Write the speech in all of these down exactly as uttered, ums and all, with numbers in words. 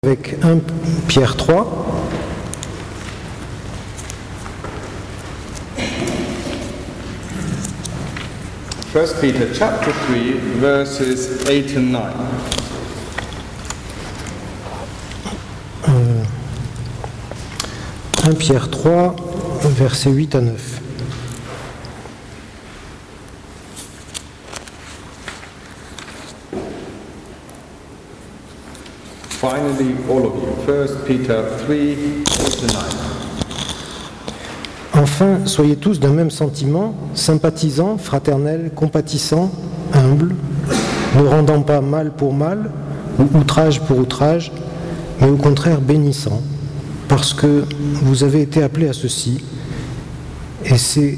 Avec un Pierre trois. First Peter chapter three, verses eight and nine. Euh, un Pierre trois, versets huit à neuf. Finally, all of you. First Peter three, eight and nine. Enfin, soyez tous d'un même sentiment, sympathisants, fraternels, compatissants, humbles, ne rendant pas mal pour mal, ou outrage pour outrage, mais au contraire bénissants, parce que vous avez été appelés à ceci, et c'est,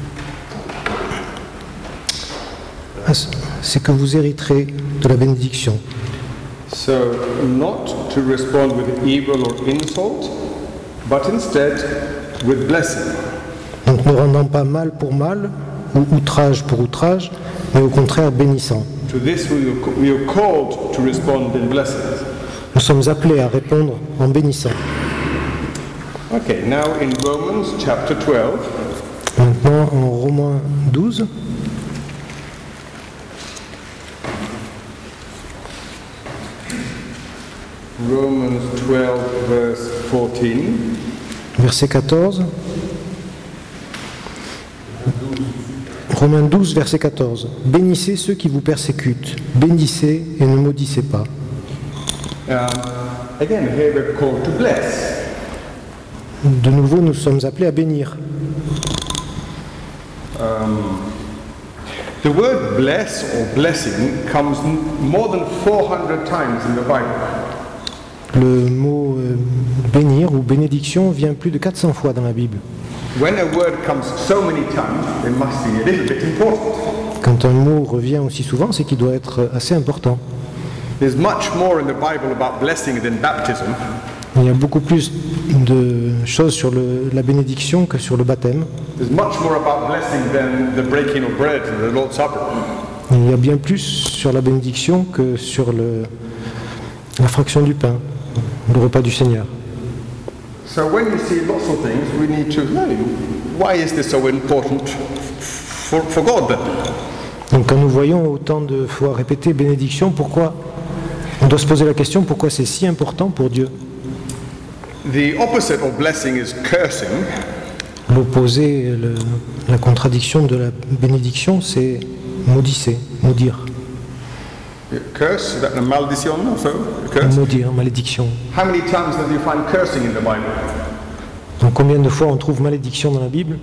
c'est que vous hériterez de la bénédiction. So, not to respond with evil or insult, but instead with blessing. Donc ne rendant pas mal pour mal, ou outrage pour outrage, mais au contraire bénissant. To this we are called to respond in blessing. Nous sommes appelés à répondre en bénissant. Okay, now in Romans chapter twelve. Maintenant en Romains douze. Romans twelve, verse fourteen. Verset quatorze. Romains douze, verset quatorze. Bénissez ceux qui vous persécutent, bénissez et ne maudissez pas. Um, again, here we're called to bless. De nouveau, nous sommes appelés à bénir. Um, the word bless or blessing comes more than four hundred times in the Bible. Le mot euh, bénir ou bénédiction vient plus de quatre cents fois dans la Bible. When a word comes so many times, it must be a little bit important. Quand un mot revient aussi souvent, c'est qu'il doit être assez important. There's much more in the Bible about blessing than baptism. Il y a beaucoup plus de choses sur le, la bénédiction que sur le baptême. There's much more about blessing than the breaking of bread and the Lord's Supper. Il y a bien plus sur la bénédiction que sur le, la fraction du pain, le repas du Seigneur. So when you see lots of things, we need to know, why is this so important for, for God then? Donc quand nous voyons autant de fois répéter bénédiction, pourquoi on doit se poser la question pourquoi c'est si important pour Dieu? The opposite of blessing is cursing. L'opposé, le, la contradiction de la bénédiction, c'est maudisser, maudire. Curse, is that a maldition also? Curse? Maudire, malédiction. How many times do you find cursing in the Bible? Donc combien de fois on trouve malédiction dans la Bible?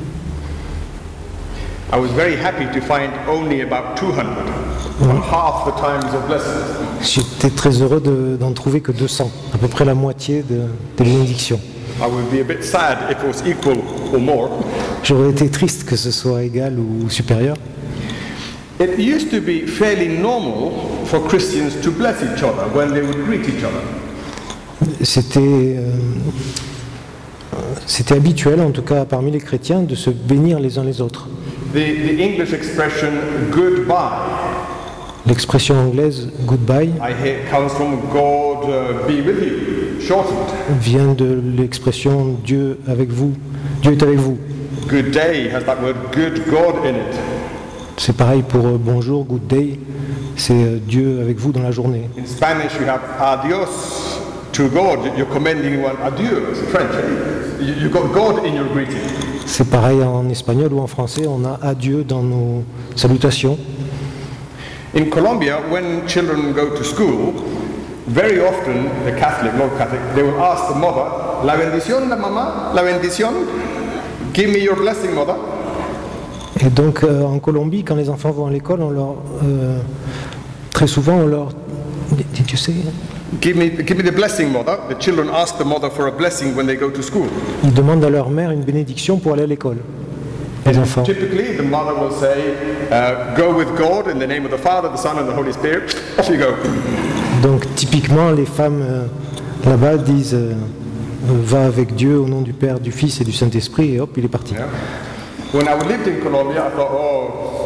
I was very happy to find only about two hundred, mm. half the times of blessings. J'étais très heureux de, d'en trouver que deux cents, à peu près la moitié de, des bénédictions. I would be a bit sad if it was equal or more. J'aurais été triste que ce soit égal ou supérieur. It used to be fairly normal for Christians to bless each other when they would greet each other. C'était, euh, c'était habituel, en tout cas parmi les chrétiens, de se bénir les uns les autres. The, the English expression goodbye. L'expression anglaise goodbye I hear it comes from God uh, be with you, shortened. Vient de l'expression Dieu avec vous, Dieu est avec vous. Good day has that word good God in it. C'est pareil pour euh, bonjour, good day, c'est euh, Dieu avec vous dans la journée. In Spanish you have adios to God, you're commending one adieu, it's French. You, you got God in your greeting. C'est pareil en espagnol ou en français, on a adieu dans nos salutations. In Colombia, when children go to school, very often the Catholic, not Catholic, they will ask the mother, la bendición de mamá, la bendición, give me your blessing, mother. Et donc euh, en Colombie, quand les enfants vont à l'école, on leur, euh, très souvent on leur, did you say? Give me, give me the blessing, mother. The children ask the mother for a blessing when they go to school. Ils demandent à leur mère une bénédiction pour aller à l'école. Les enfants. Typically, the mother will say, uh, "Go with God in the name of the Father, the Son, and the Holy Spirit." Off you go. Donc typiquement, les femmes euh, là-bas disent euh, va avec Dieu au nom du Père, du Fils et du Saint-Esprit, et hop, il est parti. Yeah. When I lived in Colombia, I thought, oh,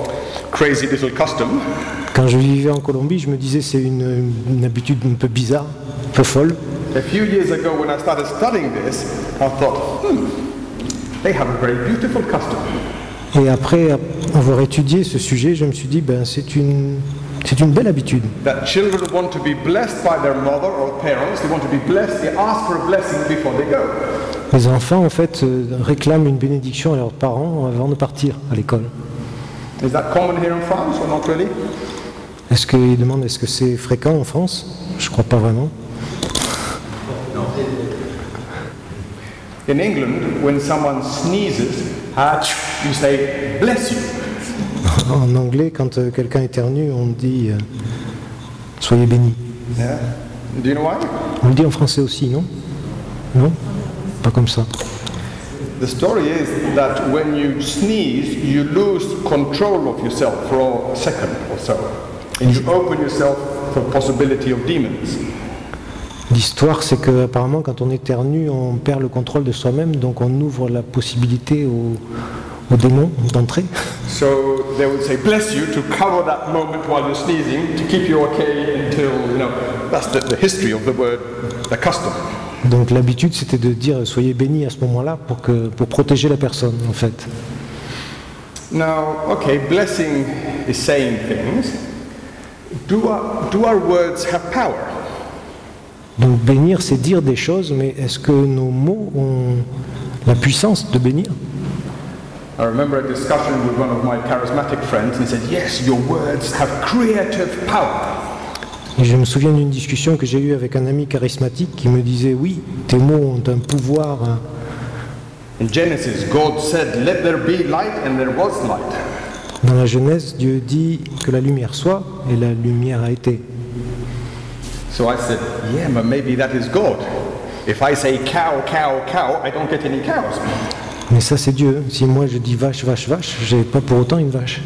crazy little custom. Quand je vivais en Colombie, je me disais c'est une, une habitude un peu bizarre, un peu folle. A few years ago, when I started studying this, I thought, hmm, they have a very beautiful custom. Et après avoir étudié ce sujet, je me suis dit ben c'est une c'est une belle habitude. That children want to be blessed by their mother or parents. They want to be blessed. They ask for a blessing before they go. Les enfants en fait euh, réclament une bénédiction à leurs parents avant de partir à l'école. Is that common here in France or not really? Est-ce qu'ils demandent est-ce que c'est fréquent en France? Je crois pas vraiment. In England, when someone sneezes, you say, bless you. En anglais, quand euh, quelqu'un éternue, on dit euh, soyez bénis. Yeah. Do you know why? On le dit en français aussi, non? Non? Pas comme ça. The story is that when you sneeze, you lose control of yourself for a second or so. And you open yourself to the possibility of demons. L'histoire, c'est que apparemment, quand on éternue, on perd le contrôle de soi-même, donc on ouvre la possibilité aux, aux démons d'entrer. So they would say, bless you, to cover that moment while you're sneezing, to keep you okay until, you know, that's the, the history of the word, the custom. Donc l'habitude, c'était de dire soyez bénis à ce moment-là pour que pour protéger la personne, en fait. Now, okay, blessing is saying things. Do our, do our words have power? Donc bénir, c'est dire des choses, mais est-ce que nos mots ont la puissance de bénir? I remember a discussion with one of my charismatic friends. He said, yes, your words have creative power. Et je me souviens d'une discussion que j'ai eue avec un ami charismatique qui me disait oui, tes mots ont un pouvoir. Hein. In Genesis, God said, let there be light, and there was light. Dans la Genèse, Dieu dit que la lumière soit, et la lumière a été. So I said, yeah, but maybe that is God. If I say cow, cow, cow, I don't get any cows. Mais ça c'est Dieu. Si moi je dis vache, vache, vache, j'ai pas pour autant une vache.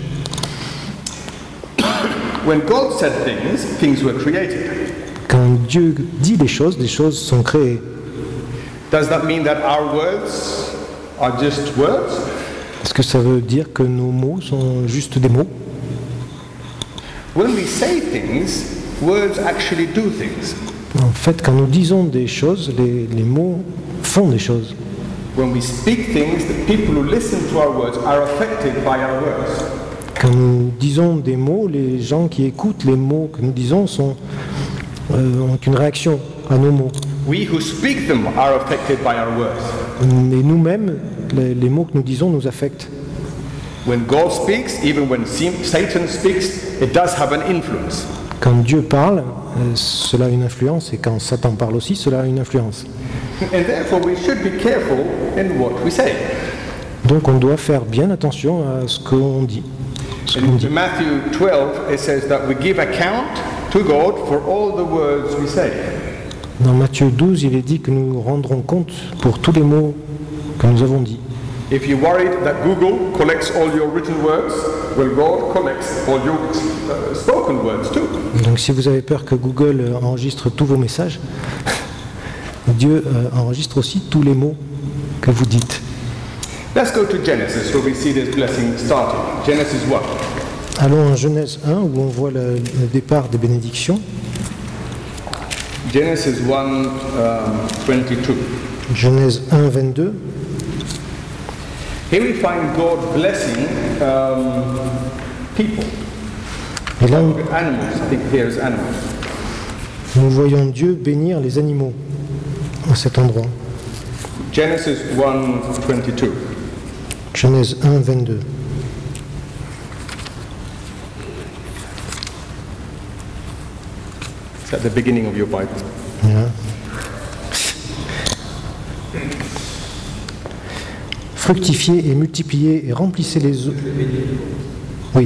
When God said things, things were created. Quand Dieu dit des choses, des choses sont créées. Does that mean that our words are just words? Est-ce que ça veut dire que nos mots sont juste des mots? When we say things, words actually do things. En fait, quand nous disons des choses, les, les mots font des choses. When we speak things, the people who listen to our words are affected by our words. Quand nous disons des mots, les gens qui écoutent les mots que nous disons sont, euh, ont une réaction à nos mots. We who speak them are affected by our words. Mais nous-mêmes, les, les mots que nous disons nous affectent. When God speaks, even when Satan speaks, it does have an influence. Quand Dieu parle, euh, cela a une influence, et quand Satan parle aussi, cela a une influence. And therefore we should be careful in what we say. Donc on doit faire bien attention à ce qu'on dit. Ce qu'on dit. In Matthew twelve, it says that we give account to God for all the words we say. Dans Matthieu douze, il est dit que nous rendrons compte pour tous les mots que nous avons dit. If you're worried that Google collects all your written words, well, God collects all your uh, spoken words too. Donc si vous avez peur que Google enregistre tous vos messages, Dieu euh, enregistre aussi tous les mots que vous dites. Let's go to Genesis where we see this blessing starting. Genesis one. Allons en Genèse un où on voit le, le départ des bénédictions. Genesis one, um, twenty-two. Genèse un, vingt-deux. Here we find God blessing um, people. Et là, Animals, I think here is animals. nous voyons Dieu bénir les animaux à cet endroit. Genesis one, twenty-two. Genèse un, vingt-deux. It's at the beginning of your Bible. Voilà. Fructifiez et multipliez et remplissez les eaux. Oui.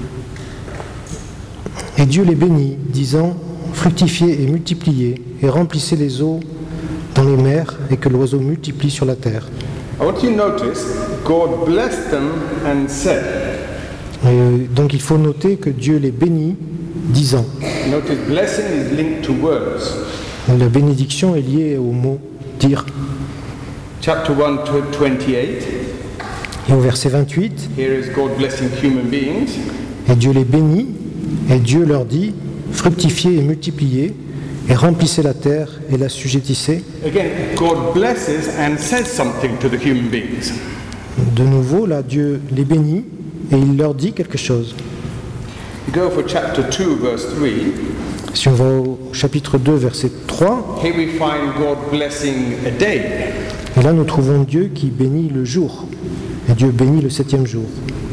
Et Dieu les bénit, disant, fructifiez et multipliez et remplissez les eaux dans les mers et que l'oiseau multiplie sur la terre. I want you to notice God blessed them and said. Et euh, donc il faut noter que Dieu les bénit, disant. Notice blessing is linked to words. La bénédiction est liée au mot dire. Chapter one to twenty-eight. Et au verset vingt-huit, Here is God blessing human beings. Et Dieu les bénit, et Dieu leur dit, fructifiez et multipliez, et remplissez la terre et l'assujettissez. Again, God blesses and says something to the human beings. De nouveau, là, Dieu les bénit, et il leur dit quelque chose. You go for chapter two, verse three. Si on va au chapitre deux, verset trois, Here we find God blessing a day. et là nous trouvons Dieu qui bénit le jour, et Dieu bénit le septième jour.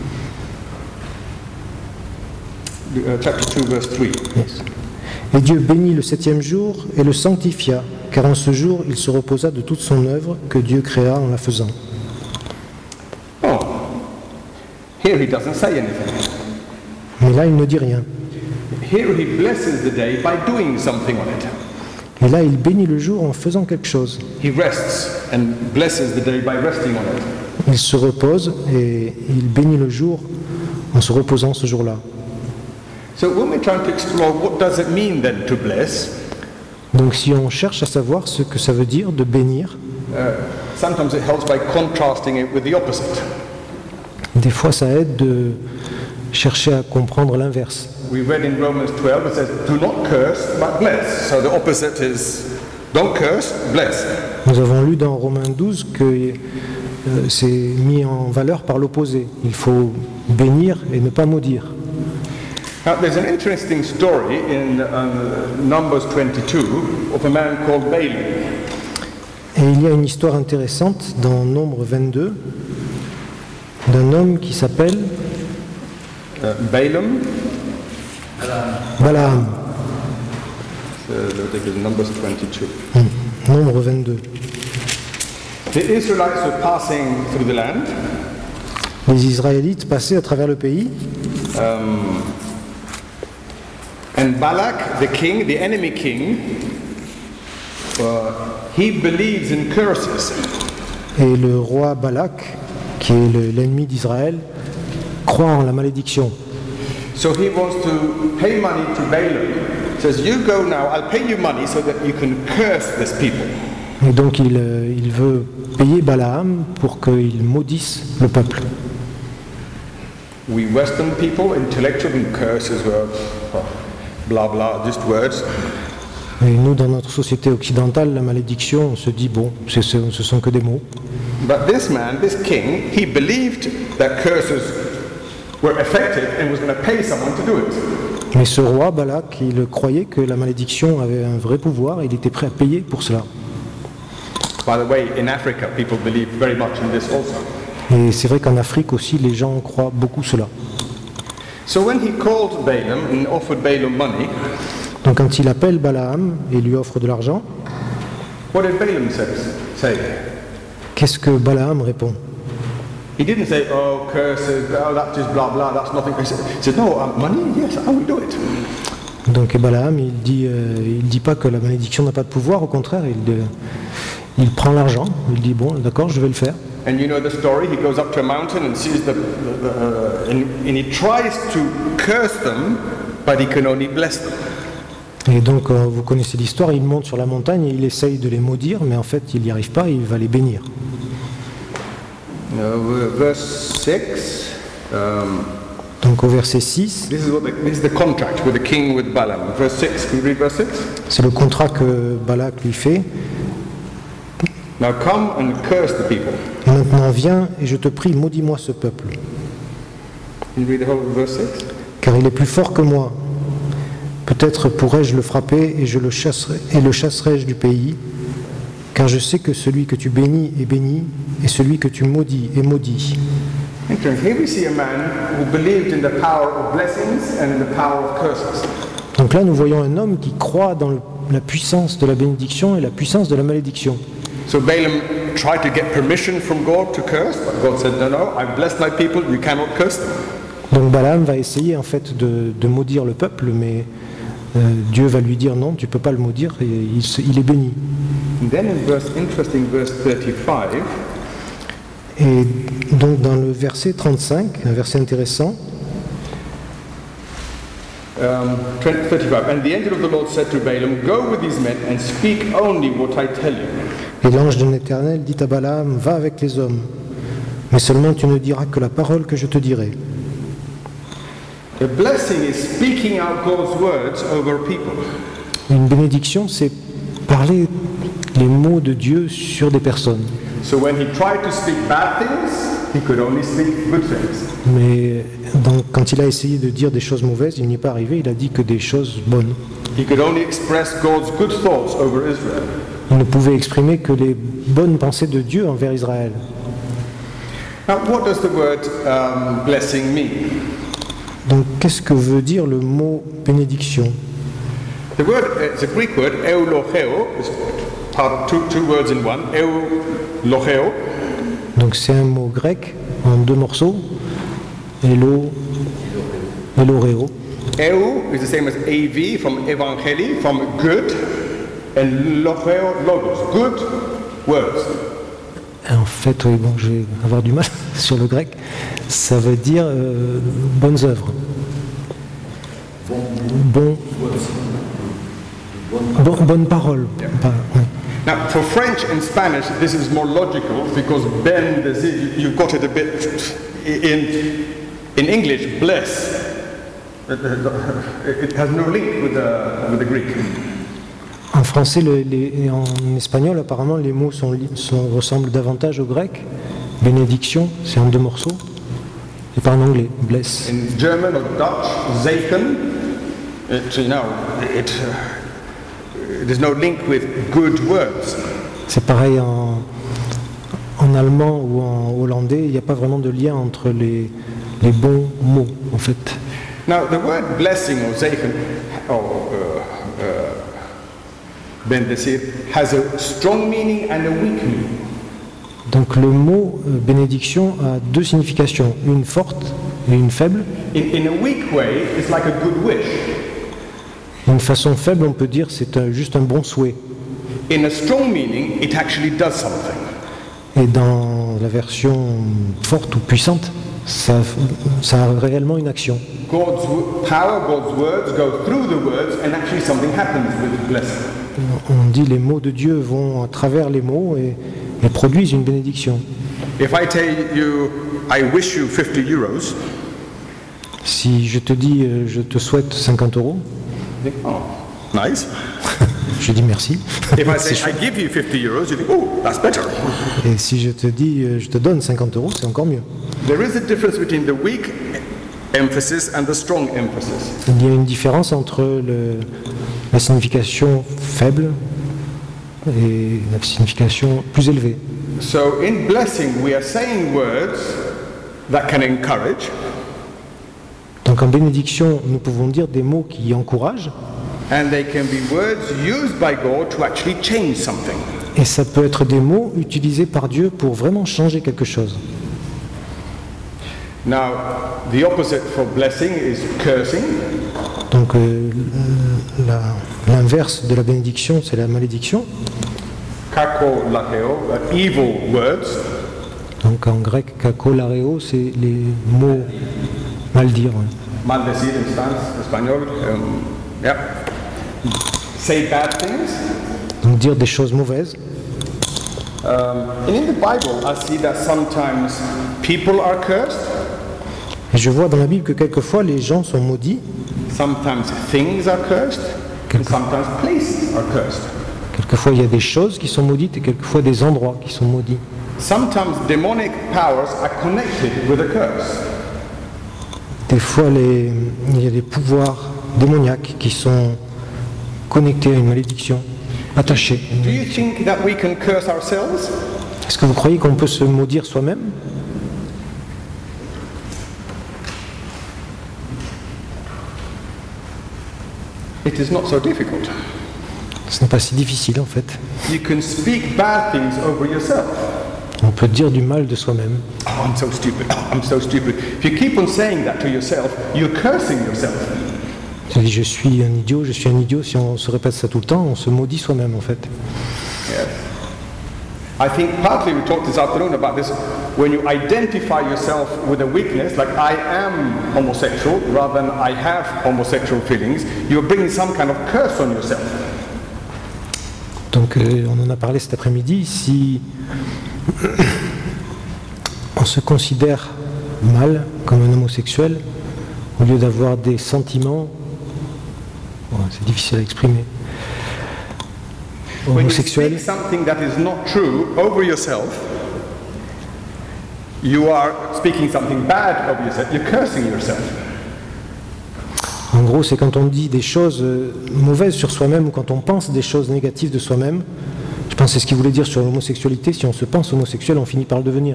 Uh, chapter two, verse three. Yes. Et Dieu bénit le septième jour et le sanctifia, car en ce jour il se reposa de toute son œuvre que Dieu créa en la faisant. Oh, here he doesn't say anything. Mais là il ne dit rien. Here he blesses the day by doing something on it. Et là il bénit le jour en faisant quelque chose. He rests and blesses the day by resting on it. Il se repose et il bénit le jour en se reposant ce jour-là. So when we're trying to explore what does it mean then to bless, Donc si on cherche à savoir ce que ça veut dire de bénir, uh, sometimes it helps by contrasting it with the opposite. des fois ça aide de chercher à comprendre l'inverse. We read in Romans twelve, it says, do not curse, but bless. So the opposite is, don't curse, bless. Nous avons lu dans Romains douze que euh, c'est mis en valeur par l'opposé. Il faut bénir et ne pas maudire. Now there's an interesting story in um, Numbers twenty-two of a man called Balaam. Et il y a une histoire intéressante dans Nombre vingt-deux d'un homme qui s'appelle Uh, Balaam, Balaam. uh, I think it's Numbers twenty-two. Hmm. Nombre vingt-deux. The Israelites were passing through the land. Les Israélites passaient à travers le pays Um, and Balak, the king, the enemy king, uh, he believes in curses. et le roi Balak, qui est le- l'ennemi d'Israël, croit en la malédiction. So he wants to pay money to Balaam. Says, you go now, I'll pay you money so that you can curse this people. Et donc il, euh, il veut payer Balaam pour qu'il maudisse le peuple. We Western people, intellectually, curses were oh, blah blah, just words. Et nous, dans notre société occidentale, la malédiction, on se dit, bon, c'est- ce ce sont que des mots. But this man, this king, he believed that curses were effective and was going to pay someone to do it. Mais ce roi Balak, il croyait que la malédiction avait un vrai pouvoir et il était prêt à payer pour cela. By the way, in Africa, people believe very much in this also. Et c'est vrai qu'en Afrique aussi, les gens croient beaucoup cela. So when he called Balaam and offered Balaam money, Donc quand il appelle Balaam et lui offre de l'argent, what did Balaam say? say? qu'est-ce que Balaam répond? He didn't say, oh, curses, oh, that's just blah blah, that's nothing. He said, he said no, uh, money, yes, I will do it. Donc et Balaam, il dit, euh, il dit pas que la malédiction n'a pas de pouvoir, au contraire, il, euh, il prend l'argent, il dit bon, d'accord, je vais le faire. And you know the story, he goes up to a mountain and sees the, the, the uh, and, and he tries to curse them, but he can only bless them. Et donc euh, vous connaissez l'histoire, il monte sur la montagne et il essaye de les maudire, mais en fait il n'y arrive pas, il va les bénir. Uh, verse six. Um, Donc au verset six, this is what the, this is the contract with the king with Balaam. Verse six. Can you read verse six? c'est le contrat que Balak lui fait. Now come and curse the people. Et maintenant viens et je te prie, maudis-moi ce peuple, Can you read the whole of verse six? car il est plus fort que moi. Peut-être pourrais-je le frapper et je le chasserai et le chasserai-je du pays, car je sais que celui que tu bénis est béni et celui que tu maudis est maudit. Interesting. Here we see a man who believed in the power of blessings and in the power of curses. Donc là nous voyons un homme qui croit dans le- la puissance de la bénédiction et la puissance de la malédiction. So Balaam tried to get permission from God to curse, but God said, no, no, I've blessed my people, you cannot curse them. Donc Balaam va essayer en fait de, de maudire le peuple, mais euh, Dieu va lui dire non, tu peux pas le maudire et il, se- il est béni. And then in verse, interesting verse thirty-five, Et donc dans le verset trente-cinq, un verset intéressant, um, thirty-five, and the angel of the Lord said to Balaam, go with these men and speak only what I tell you. et l'ange de l'Éternel dit à Balaam, va avec les hommes, mais seulement tu ne diras que la parole que je te dirai. A blessing is speaking out God's words over people. Une bénédiction, c'est parler les mots de Dieu sur des personnes. So when he tried to speak bad things, he could only speak good things. Mais donc, quand il a essayé de dire des choses mauvaises, il n'y est pas arrivé, il a dit que des choses bonnes. He could only express God's good thoughts over Israel. Il ne pouvait exprimer que les bonnes pensées de Dieu envers Israël. Now, what does the word um, blessing mean? Donc, qu'est-ce que veut dire le mot bénédiction? The word, it's a Greek word, eulocheo, it's part of two, two words in one, eulocheo. Donc, c'est un mot grec en deux morceaux. Elo, eloreo. Eu is the same as av from evangeli, from good, and locheo, logos, good words. Et en fait, oui, bon, je vais avoir du mal sur le grec. Ça veut dire euh, bonnes œuvres. Bon, bon, bonne parole. Pas- ouais. Now, for French and Spanish, this is more logical because ben, the z, you've got it a bit in in English. Bless, it has no link with the with the Greek. En français le- les- et en espagnol, apparemment, les mots sont, li- sont- ressemblent davantage au grec. Bénédiction, c'est en deux morceaux. Et pas en anglais, bless. In German or Dutch, Zeichen, it, you know, it, uh, there's no link with good words. C'est pareil en, en allemand ou en hollandais, il n'y a pas vraiment de lien entre les, les bons mots, en fait. Now, the word blessing or Zeichen, or uh, uh, bendecir, has a strong meaning and a weak meaning. Donc le mot euh, bénédiction a deux significations, une forte et une faible. In, in a weak way, it's like a good wish. D'une façon faible, on peut dire c'est un- juste un bon souhait. In a strong meaning, it actually does something. Et dans la version forte ou puissante, ça, ça a réellement une action. God's wo- power, God's words go through the words, and actually something happens with blessing. On dit les mots de Dieu vont à travers les mots et, et produisent une bénédiction. If I tell you, I wish you fifty euros, Si je te dis euh, je te souhaite cinquante euros, you think, oh, nice. je dis merci. If I C'est say, I chouette. give you fifty euros, you think, oh, that's better. Et si je te dis euh, je te donne cinquante euros, c'est encore mieux. There is a difference between the weak emphasis and the strong emphasis. Il y a une différence entre le- la signification faible et la signification plus élevée. So in blessing, we are saying words that can encourage, Donc en bénédiction, nous pouvons dire des mots qui encouragent, and they can be words used by God to actually change something. et ça peut être des mots utilisés par Dieu pour vraiment changer quelque chose. Now, the opposite for blessing is cursing. Donc euh, la- l'inverse de la bénédiction, c'est la malédiction. Kako lakeo, uh, evil words. Donc en grec, kakolareo, c'est les mots mal dire. ouais. Maldecir in Spanish, español. Um, yeah. Say bad things. Donc dire des choses mauvaises. Um, and in the Bible, I see that sometimes people are cursed, Et je vois dans la Bible que quelquefois les gens sont maudits, sometimes things are cursed, and sometimes places are cursed. quelquefois il y a des choses qui sont maudites et quelquefois des endroits qui sont maudits. Sometimes demonic powers are connected with a curse. Des fois les- il y a des pouvoirs démoniaques qui sont connectés à une malédiction, attachés. Do you think that we can curse ourselves? Est-ce que vous croyez qu'on peut se maudire soi-même? It is not so difficult. Ce n'est pas si difficile en fait. You can speak bad things over yourself. On peut dire du mal de soi-même. Oh, I'm so stupid. Oh, I'm so stupid. If you keep on saying that to yourself, you're cursing yourself. On dit je suis un idiot, je suis un idiot. Si on se répète ça tout le temps, on se maudit soi-même en fait. Yes. I think partly we talked this afternoon about this. When you identify yourself with a weakness, like I am homosexual, rather than I have homosexual feelings, you're bringing some kind of curse on yourself. Donc euh, on en a parlé cet après-midi. Si on se considère mal comme un homosexuel, au lieu d'avoir des sentiments, bon, c'est difficile à exprimer, When you homosexuels, speak something that is not true over yourself, you are speaking something bad over yourself. You're cursing yourself. en gros, c'est quand on dit des choses euh, mauvaises sur soi-même ou quand on pense des choses négatives de soi-même. Je pense que c'est ce qu'il voulait dire sur l'homosexualité. Si on se pense homosexuel, on finit par le devenir.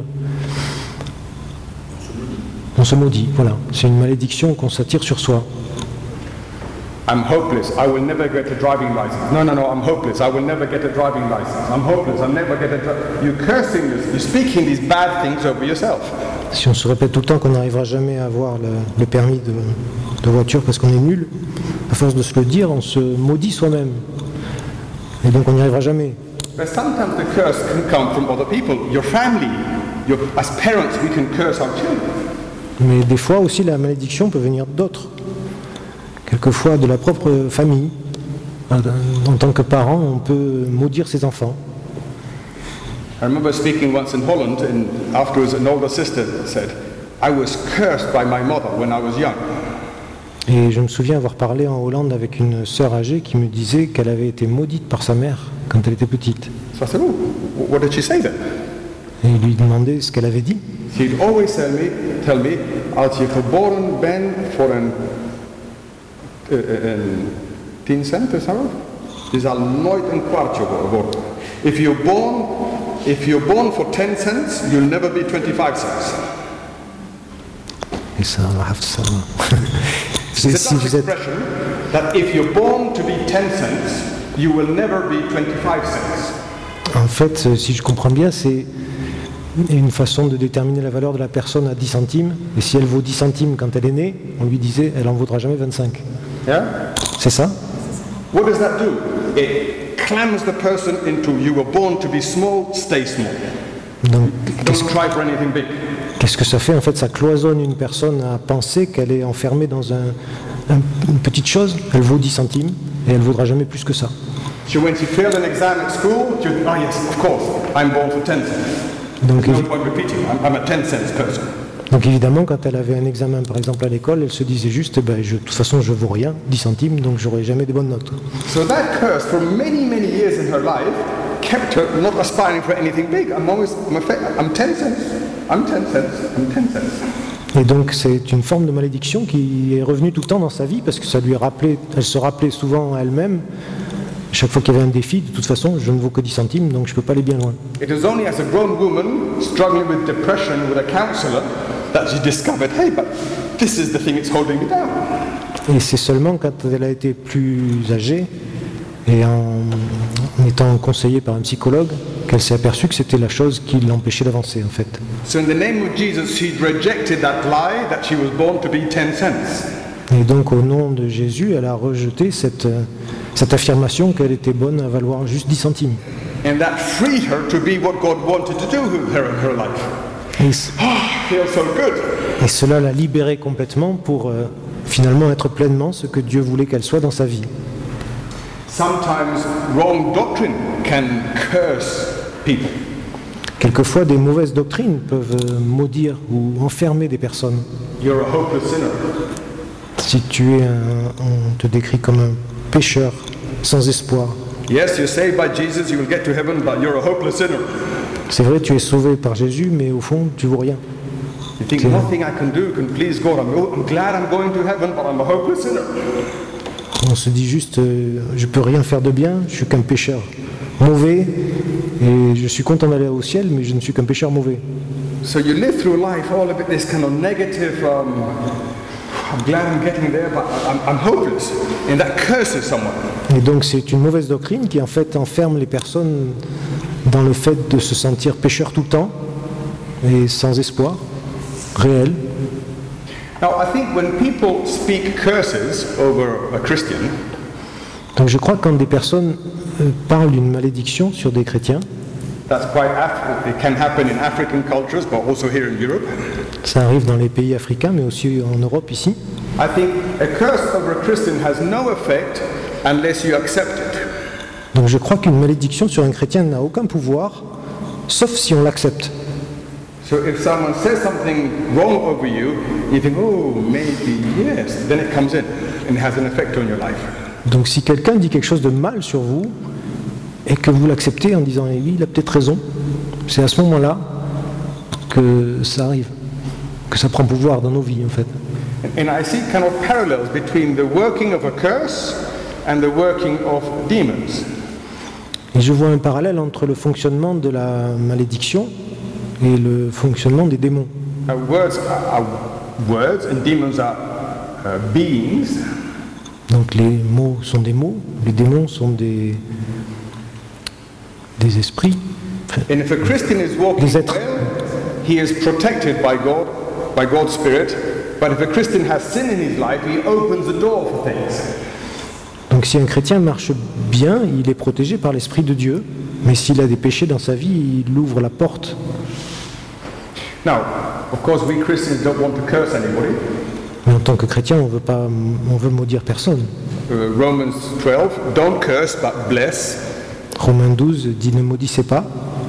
On se maudit, voilà. C'est une malédiction qu'on s'attire sur soi. I'm hopeless. I will never get a driving license. No, no, no. I'm hopeless. I will never get a driving license. I'm hopeless. I'll never get a. Dri-. You're cursing. You're speaking these bad things over yourself. Si on se répète tout le temps qu'on n'arrivera jamais à avoir le, le permis de, de voiture parce qu'on est nul, à force de se le dire, on se maudit soi-même. Et donc on n'y arrivera jamais. But sometimes the curse can come from other people, your family. Your, as parents, we can curse our children. Mais des fois aussi, la malédiction peut venir d'autres. Quelquefois de la propre famille. En tant que parent, on peut maudire ses enfants. I remember speaking once in Holland, and afterwards an older sister said, I was cursed by my mother when I was young. Et je me souviens avoir parlé en Hollande avec une sœur âgée qui me disait qu'elle avait été maudite par sa mère quand elle était petite. So I said, oh, what did she say then? Et il lui demandait ce qu'elle avait dit. She'd always tell me, tell me, als je geboren bent voor een, uh, een tien cent of zo, je zal nooit een kwartje worden. If you're born, if you're born for ten cents, you'll never be twenty-five cents. Et ça, on va have ça. It's a Dutch expression that if you're born to be ten cents, you will never be twenty-five cents. En fait, si je comprends bien, c'est une façon de déterminer la valeur de la personne à dix centimes. Et si elle vaut dix centimes quand elle est née, on lui disait elle en vaudra jamais vingt-cinq. Yeah? C'est ça? What does that do? It clams the person into you were born to be small, stay small. Donc, qu'est-ce Don't que, try for anything big. qu'est-ce que ça fait? En fait, ça cloisonne une personne à penser qu'elle est enfermée dans un, un- une petite chose. Elle vaut dix centimes et elle vaudra jamais plus que ça. So when she failed an exam at school, she would, oh yes, of course, I'm born for ten cents. Donc, There's no évi- point repeating, I'm, I'm a ten cents person. donc évidemment, quand elle avait un examen, par exemple à l'école, elle se disait juste, ben, je, de toute façon, je vaux rien, dix centimes, donc j'aurai jamais des bonnes notes. So that curse for many, many years in her life kept her not aspiring for anything big. I'm always, I'm, afraid, I'm ten cents, I'm ten cents, I'm ten cents. Et donc c'est une forme de malédiction qui est revenue tout le temps dans sa vie parce que ça lui rappelait, elle se rappelait souvent à elle-même, chaque fois qu'il y avait un défi, de toute façon je ne vaux que dix centimes donc je ne peux pas aller bien loin. It was only as a grown woman struggling with depression with a counselor that she discovered, hey, but this is the thing that's holding me down. Et c'est seulement quand elle a été plus âgée et en, en étant conseillée par un psychologue qu'elle s'est aperçue que c'était la chose qui l'empêchait d'avancer en fait. So in the name of Jesus, she'd rejected that lie that she was born to be ten cents. Et donc au nom de Jésus, elle a rejeté cette, euh, cette affirmation qu'elle était bonne à valoir juste dix centimes. And that freed her to be what God wanted to do with her in her life. Et, c- Ah, feels so good. et cela l'a libérée complètement pour euh, finalement être pleinement ce que Dieu voulait qu'elle soit dans sa vie. Sometimes wrong doctrine can curse people. Quelquefois, des mauvaises doctrines peuvent euh, maudire ou enfermer des personnes. You're a hopeless sinner. Si tu es un, on te décrit comme un pécheur sans espoir. Yes, you're saved by Jesus, you will get to heaven, but you're a hopeless sinner. C'est vrai, tu es sauvé par Jésus, mais au fond, tu vaux rien. You think Okay. nothing I can do can please God. I'm, I'm glad I'm going to heaven, but I'm a hopeless sinner. On se dit juste, euh, je peux rien faire de bien, je suis qu'un pécheur mauvais, et je suis content d'aller au ciel, mais je ne suis qu'un pécheur mauvais. So you live through life all a bit this kind of negative, um, I'm glad I'm getting there, but I'm, I'm hopeless. And that curses someone. Et donc c'est une mauvaise doctrine qui en fait enferme les personnes dans le fait de se sentir pécheur tout le temps et sans espoir réel. Now, I think when people speak curses over a Christian, Donc je crois que quand des personnes euh, parlent d'une malédiction sur des chrétiens, that's quite, Af- it can happen in African cultures, but also here in Europe. ça arrive dans les pays africains mais aussi en Europe ici, I think a curse over a Christian has no effect unless you accept it. donc je crois qu'une malédiction sur un chrétien n'a aucun pouvoir sauf si on l'accepte. So if someone says something wrong over you, you think, oh, maybe yes. Then it comes in and it has an effect on your life. Donc si quelqu'un dit quelque chose de mal sur vous et que vous l'acceptez en disant eh oui, il a peut-être raison, c'est à ce moment-là que ça arrive, que ça prend pouvoir dans nos vies en fait. And I see kind of parallels between the working of a curse and the working of demons. Et je vois un parallèle entre le fonctionnement de la malédiction et le fonctionnement des démons. Uh, words are, are words and demons are uh, beings. Donc les mots sont des mots, les démons sont des, des esprits. And if a Christian is walking Des êtres. well, he is protected by God, by God's Spirit. But if a Christian has sin in his life, he opens the door for things. Donc si un chrétien marche bien, il est protégé par l'Esprit de Dieu, mais s'il a des péchés dans sa vie, il ouvre la porte. Now, of course, we Christians don't want to curse anybody. Mais en tant que chrétien, on veut pas, on veut maudire personne. Uh, Romans twelve, don't curse but bless. Romains douze dit ne maudissez pas,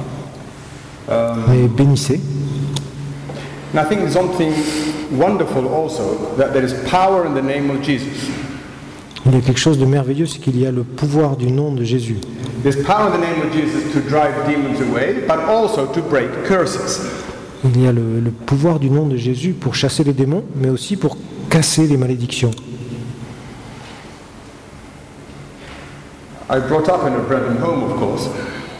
mais bénissez. And I think there's something wonderful also, that there is power in the name of Jesus. Il y a quelque chose de merveilleux, c'est qu'il y a le pouvoir du nom de Jésus. There's power in the name of Jesus to drive demons away, but also to break curses. Il y a le, le pouvoir du nom de Jésus pour chasser les démons, mais aussi pour casser les malédictions. I brought up in a brethren home, of course,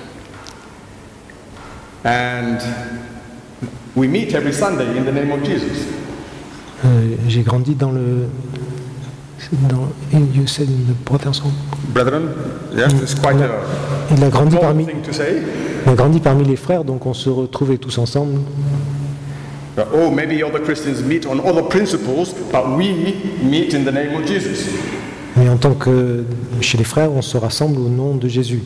and we meet every Sunday in the name of Jesus. Euh, j'ai grandi dans le... Dans, you said in the Brothers Home. Brethren, yeah, it's quite a Il a grandi normal parmi, thing to say. il a grandi parmi les frères, donc on se retrouvait tous ensemble. But, oh, maybe other Christians meet on other principles, but we meet in the name of Jesus. Mais en tant que chez les frères, on se rassemble au nom de Jésus.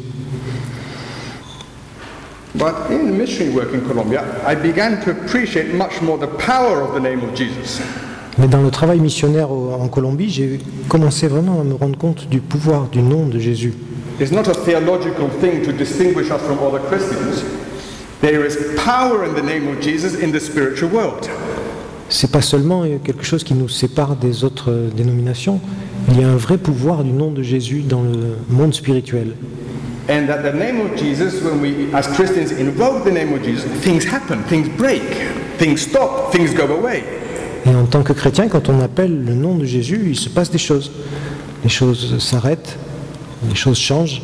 But in missionary work in Colombia, I began to appreciate much more the power of the name of Jesus. Mais dans le travail missionnaire au- en Colombie, j'ai commencé vraiment à me rendre compte du pouvoir du nom de Jésus. It's not a theological thing to distinguish us from other Christians. There is power in the name of Jesus in the spiritual world. C'est pas seulement quelque chose qui nous sépare des autres euh, dénominations, il y a un vrai pouvoir du nom de Jésus dans le monde spirituel. And that the name of Jesus, when we as Christians invoke the name of Jesus, things happen, things break, things stop, things go away. Et en tant que chrétien, quand on appelle le nom de Jésus, il se passe des choses. Les choses s'arrêtent, les choses changent.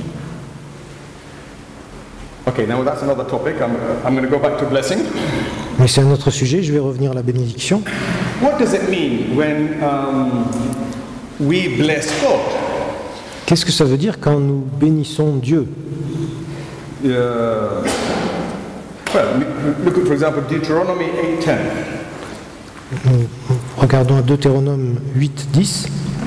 Okay, now that's another topic. I'm, I'm going to go back to blessing. Mais c'est un autre sujet, je vais revenir à la bénédiction. What does it mean when um, we bless God? Qu'est-ce que ça veut dire quand nous bénissons Dieu? Uh, well, look at, for example, Deuteronomy eight ten. Nous regardons à Deutéronome huit dix.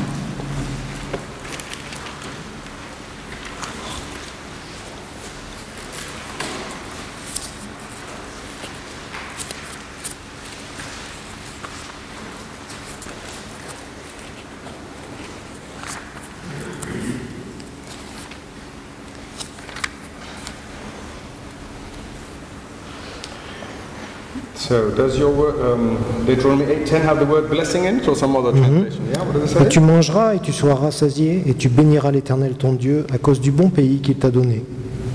So, does your word, um, Deuteronomy eight ten have the word blessing in it or some other translation? Yeah, what does it Et say? tu mangeras et tu seras rassasié et tu béniras l'Éternel ton Dieu à cause du bon pays qu'il t'a donné.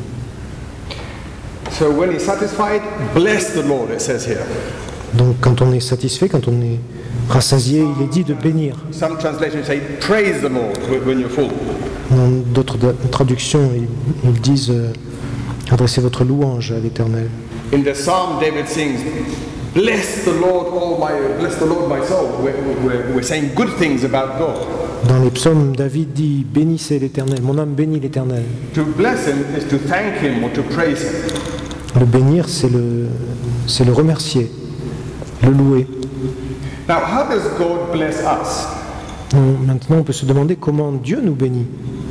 So, when he's satisfied, bless the Lord, it says here. Donc quand on est satisfait, quand on est rassasié, il est dit de bénir. Some translations say praise the Lord when you're full. Dans d'autres da- traductions, ils, ils disent euh, adressez votre louange à l'Éternel. In the Psalm, David sings, "Bless the Lord, all my, bless the Lord, my soul." We're, we're, we're saying good things about God. Dans les psaumes, David dit bénissez l'Éternel, mon âme bénit l'Éternel. To bless Him is to thank Him or to praise Him. Le bénir, c'est le, c'est le remercier, le louer. Now, how does God bless us? On- Maintenant, on peut se demander comment Dieu nous bénit.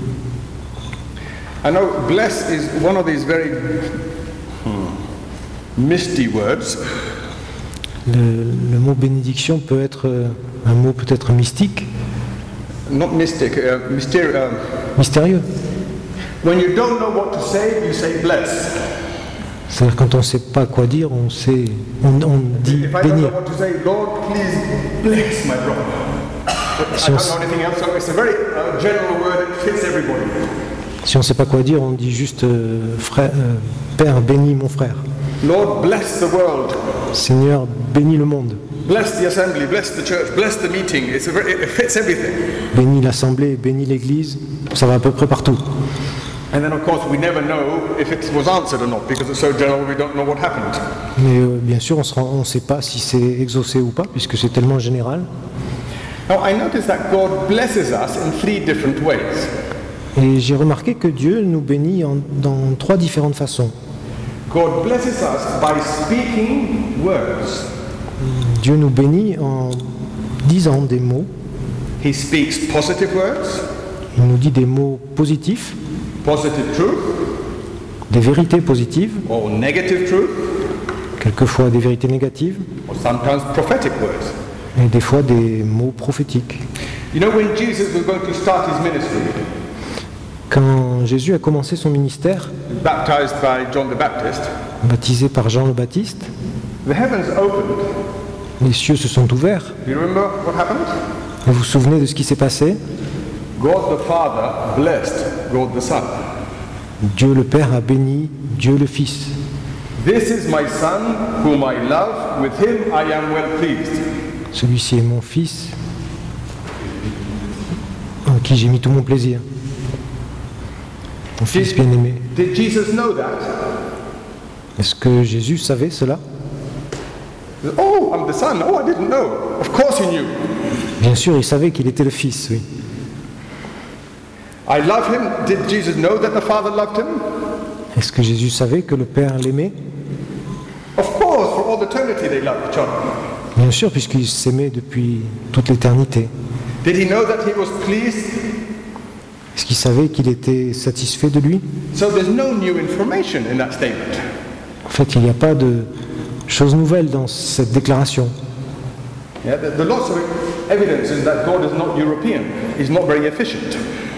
I know bless is one of these very hmm, misty words. Le, le mot bénédiction peut être euh, un mot peut-être mystique, Not mystic, uh, myster- um, mystérieux. when you don't know what to say, you say bless. C'est-à-dire quand on ne sait pas quoi dire, on sait, on, on dit If I don't know bénir. what to say, Lord, please bless my brother. I Si on don't know anything else, so it's a very uh, general word that fits everybody. si on ne sait pas quoi dire, on dit juste euh, frère, euh, Père, bénis mon frère. Lord, bless the world. Seigneur, bénis le monde. Bless the assembly, bless the church, bless the meeting. It's a very, it fits everything. Bénis l'assemblée, bénis l'église. Ça va à peu près partout. And then, of course, we never know if it was answered or not because it's so general we don't know what happened. Mais euh, bien sûr, on ne sait pas si c'est exaucé ou pas, puisque c'est tellement général. Now, I notice that God blesses us in three different ways. Et j'ai remarqué que Dieu nous bénit en- dans trois différentes façons. God blesses us by speaking words. Dieu nous bénit en disant des mots. He speaks positive words, Il nous dit des mots positifs, positive truth, des vérités positives, or negative truth, quelquefois des vérités négatives, or sometimes prophetic words. et des fois des mots prophétiques. You know, when Jesus was going to start his ministry, Quand Jésus a commencé son ministère, baptized by John the Baptist, baptisé par Jean le Baptiste, the heavens opened. les cieux se sont ouverts. Do you remember what happened? Vous vous souvenez de ce qui s'est passé? God the Father blessed God the Son. Dieu le Père a béni Dieu le Fils. This is my Son, whom I love. With him I am well pleased. Celui-ci est mon Fils, en qui j'ai mis tout mon plaisir. Mon Fils bien-aimé. Did Jesus know that? Est-ce que Jésus savait cela? Oh, I'm the Son. Oh, I didn't know. Of course he knew. Bien sûr, il savait qu'il était le Fils, oui. I love him. Did Jesus know that the Father loved him? Est-ce que Jésus savait que le Père l'aimait? Of course, for all eternity they loved each other. Bien sûr, puisqu'ils s'aimaient depuis toute l'éternité. Did he know that he was pleased? Est-ce qu'il savait qu'il était satisfait de lui? So there's no new information in that statement. En fait, il n'y a pas de choses nouvelles dans cette déclaration. Yeah, the, the lots of evidence is that God is not European. He's not very efficient.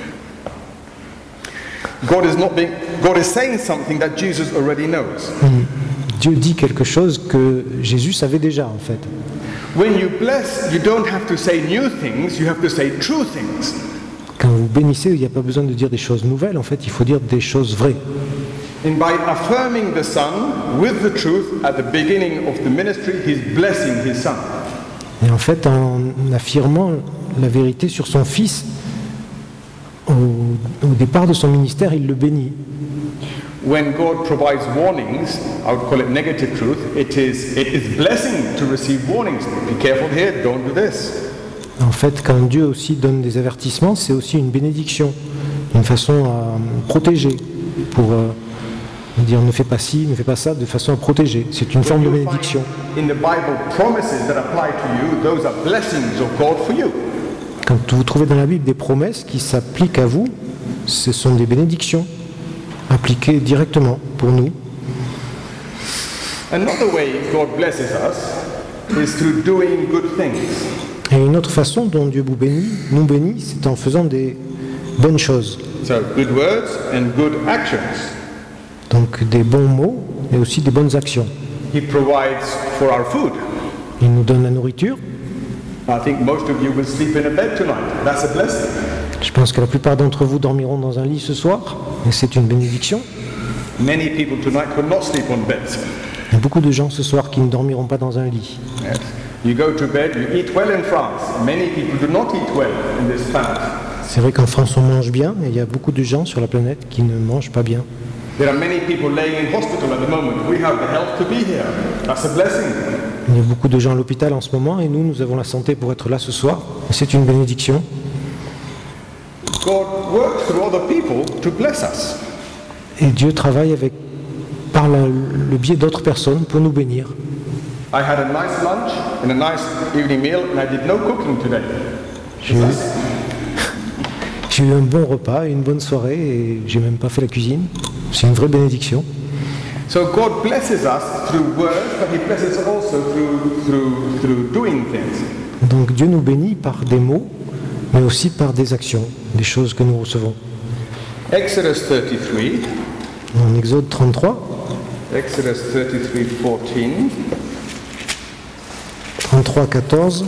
God is not being. God is saying something that Jesus already knows. Dieu dit quelque chose que Jésus savait déjà, en fait. When you bless, you don't have to say new things. You have to say true things. Quand vous bénissez, il n'y a pas besoin de dire des choses nouvelles, en fait, il faut dire des choses vraies. And by affirming the Son with the truth at the beginning of the ministry, he's blessing his Son. Et en fait, en affirmant la vérité sur son Fils, au, au départ de son ministère, il le bénit. When God provides warnings, I would call it negative truth, it is, it is blessing to receive warnings. Be careful here, don't do this. En fait, quand Dieu aussi donne des avertissements, c'est aussi une bénédiction, une façon à protéger, pour euh, dire ne fais pas ci, ne fais pas ça, de façon à protéger. C'est une forme de When you bénédiction. find in the Bible promises that apply to you, those are blessings of God for you. Quand vous trouvez dans la Bible des promesses qui s'appliquent à vous, ce sont des bénédictions appliquées directement pour nous. Another way God blesses us is through doing good things. Et une autre façon dont Dieu vous bénit, nous bénit, c'est en faisant des bonnes choses. So good words and good actions. Donc des bons mots et aussi des bonnes actions. He provides for our food. Il nous donne la nourriture. I think most of you will sleep in a bed tonight. That's a blessing. Je pense que la plupart d'entre vous dormiront dans un lit ce soir, et c'est une bénédiction. Many people tonight will not sleep on beds. Il y a beaucoup de gens ce soir qui ne dormiront pas dans un lit. Yes. You go to bed, you eat well in France. Many people do not eat well in this planet. C'est vrai qu'en France on mange bien, et il y a beaucoup de gens sur la planète qui ne mangent pas bien. There are many people laying in hospital at the moment. We have the health to be here. That's a blessing. Il y a beaucoup de gens à l'hôpital en ce moment, et nous, nous avons la santé pour être là ce soir. Et c'est une bénédiction. God works through other people to bless us. Et Dieu travaille avec, par la- le biais d'autres personnes pour nous bénir. I had a nice lunch and a nice evening meal, and I did no cooking today. J'ai eu, j'ai eu un bon repas et une bonne soirée, et j'ai même pas fait la cuisine. C'est une vraie bénédiction. So God blesses us through words, but He blesses us also through, through, through doing things. Donc Dieu nous bénit par des mots, mais aussi par des actions, des choses que nous recevons. Exodus thirty-three, En Exode trente-trois, Exodus thirty-three fourteen. trente-trois quatorze.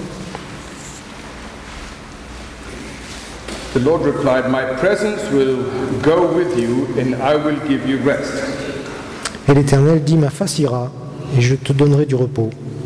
The Lord replied, "My presence will go with you, and I will give you rest." Et l'Éternel dit, ma face ira, et je te donnerai du repos.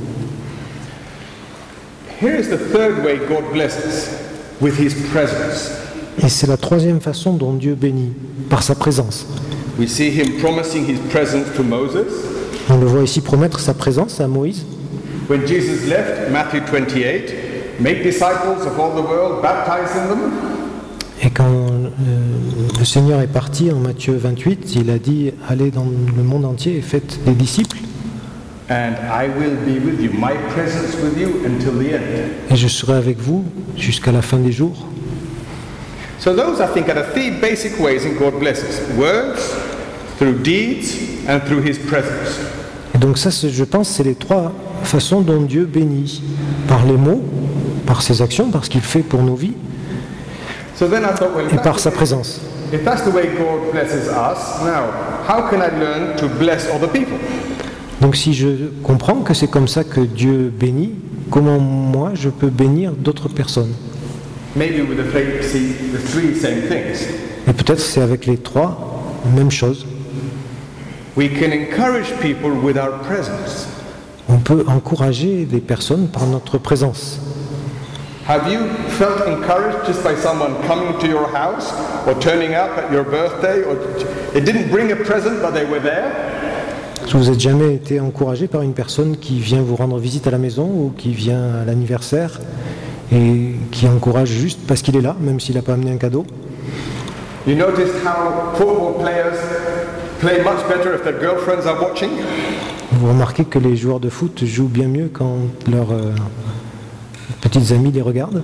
Here is the third way God blesses, with His presence. Et c'est la troisième façon dont Dieu bénit, par sa présence. We see Him promising His presence to Moses. On le voit ici promettre sa présence à Moïse. When Jesus left, Matthew twenty-eight, make disciples of all the world, baptizing them. Et quand euh, le Seigneur est parti en Matthieu vingt-huit, il a dit « Allez dans le monde entier et faites des disciples. And I will be with you, my presence with you until the end." Et je serai avec vous jusqu'à la fin des jours. » So those, I think, are the three basic ways in God blesses. Words, through deeds, and through His presence. Et donc ça, je pense, c'est les trois façons dont Dieu bénit. Par les mots, par ses actions, par ce qu'il fait pour nos vies, So then I thought, well, et par sa présence. if that's the way God blesses us, now, how can I learn to bless other people? Donc si je comprends que c'est comme ça que Dieu bénit, comment moi je peux bénir d'autres personnes? Maybe with the three, see, the three same things. Et peut-être c'est avec les trois, même chose. We can encourage people with our presence. On peut encourager des personnes par notre présence. Have you felt encouraged just by someone coming to your house or turning up at your birthday? Or it didn't bring a present, but they were there? Est-ce que vous n'avez jamais été encouragé par une personne qui vient vous rendre visite à la maison ou qui vient à l'anniversaire et qui encourage juste parce qu'il est là, même s'il n'a pas amené un cadeau? You noticed how football players play much better if their girlfriends are watching? Vous remarquez que les joueurs de foot jouent bien mieux quand leurs euh, petites amies les regardent?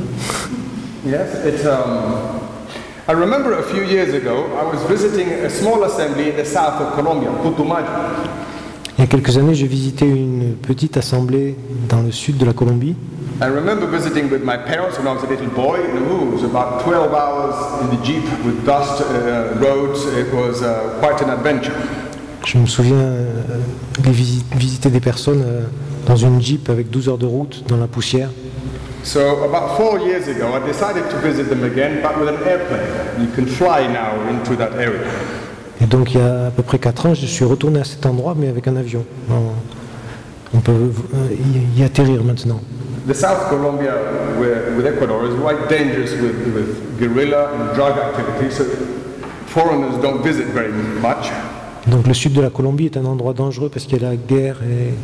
Yes, it's, um, I remember a few years ago, I was visiting a small assembly in the south of Colombia, Putumayo. Il y a quelques années, j'ai visité une petite assemblée dans le sud de la Colombie. I remember visiting with my parents when I was a little boy. It was about twelve hours in the jeep with dust uh, roads. It was uh, quite an adventure. Je me souviens euh, de visi- visiter des personnes euh, dans une Jeep avec douze heures de route dans la poussière. So about four years ago, I decided to visit them again, but with an airplane. You can fly now into that area. Et donc il y a à peu près quatre ans, je suis retourné à cet endroit, mais avec un avion. On, on peut euh, y, y atterrir maintenant. The South Colombia with, with Ecuador is quite dangerous with, with guerrilla and drug activity, so foreigners don't visit very much. Donc le sud de la Colombie est un endroit dangereux parce qu'il y a la guerre et,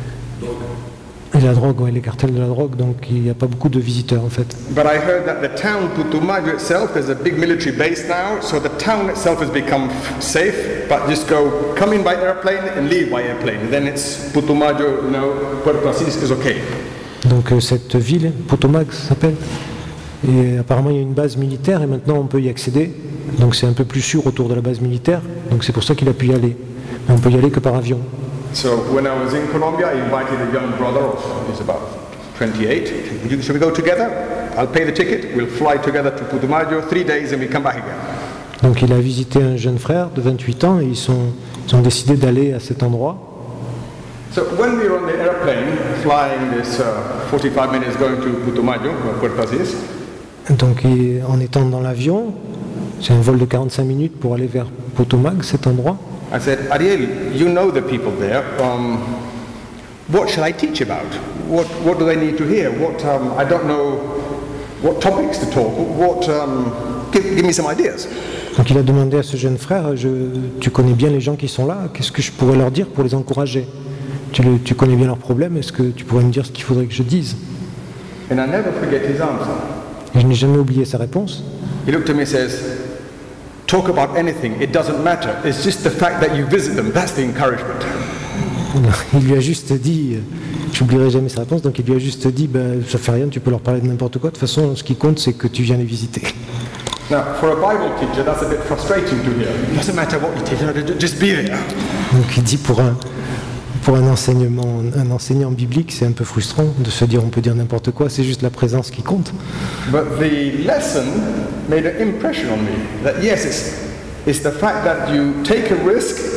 et la drogue, ouais, les cartels de la drogue, donc il n'y a pas beaucoup de visiteurs en fait. But I heard that the town Putumayo itself, there's a big military base now, so the town itself has become f- safe, but just go, come in by airplane and leave by airplane. Then it's Putumayo, you know, Puerto Asís is okay. Donc euh, cette ville, Potomac ça s'appelle, et apparemment il y a une base militaire et maintenant on peut y accéder, donc c'est un peu plus sûr autour de la base militaire, donc c'est pour ça qu'il a pu y aller. Mais on peut y aller que par avion. So when I was in Colombia, I invited a young brother, he's about twenty-eight. Shall we go together? I'll pay the ticket, we'll fly together to Putumayo, three days and we come back again. Donc il a visité un jeune frère de vingt-huit ans et ils, sont, ils ont décidé d'aller à cet endroit. So when we were on the airplane, flying this uh, forty-five minutes going to Putumayo, or Puerto Asís, Donc et en étant dans l'avion, c'est un vol de quarante-cinq minutes pour aller vers Potomac, cet endroit. I said, Ariel, you know the people there. Um, what shall I teach about? What, what do they need to hear? What, um, I don't know what topics to talk. What, um, give, give me some ideas. Donc il a demandé à ce jeune frère, je, tu connais bien les gens qui sont là, qu'est-ce que je pourrais leur dire pour les encourager? Tu, le, tu connais bien leurs problèmes, est-ce que tu pourrais me dire ce qu'il faudrait que je dise? And I never forget his answer. Et je n'ai jamais oublié sa réponse. He looked at me and says, talk about anything, it doesn't matter. It's just the fact that you visit them, that's the encouragement. Il lui a juste dit, j'oublierai jamais sa réponse, donc il lui a juste dit, ben, ça fait rien, tu peux leur parler de n'importe quoi, de toute façon ce qui compte c'est que tu viens les visiter. Now, for a Bible teacher, that's a bit frustrating to hear. It doesn't matter what you teach, just be there. Donc il dit pour un, pour un enseignement, un enseignant biblique, c'est un peu frustrant de se dire on peut dire n'importe quoi, c'est juste la présence qui compte. But the lesson made an impression on me that yes, it's, it's the fact that you take a risk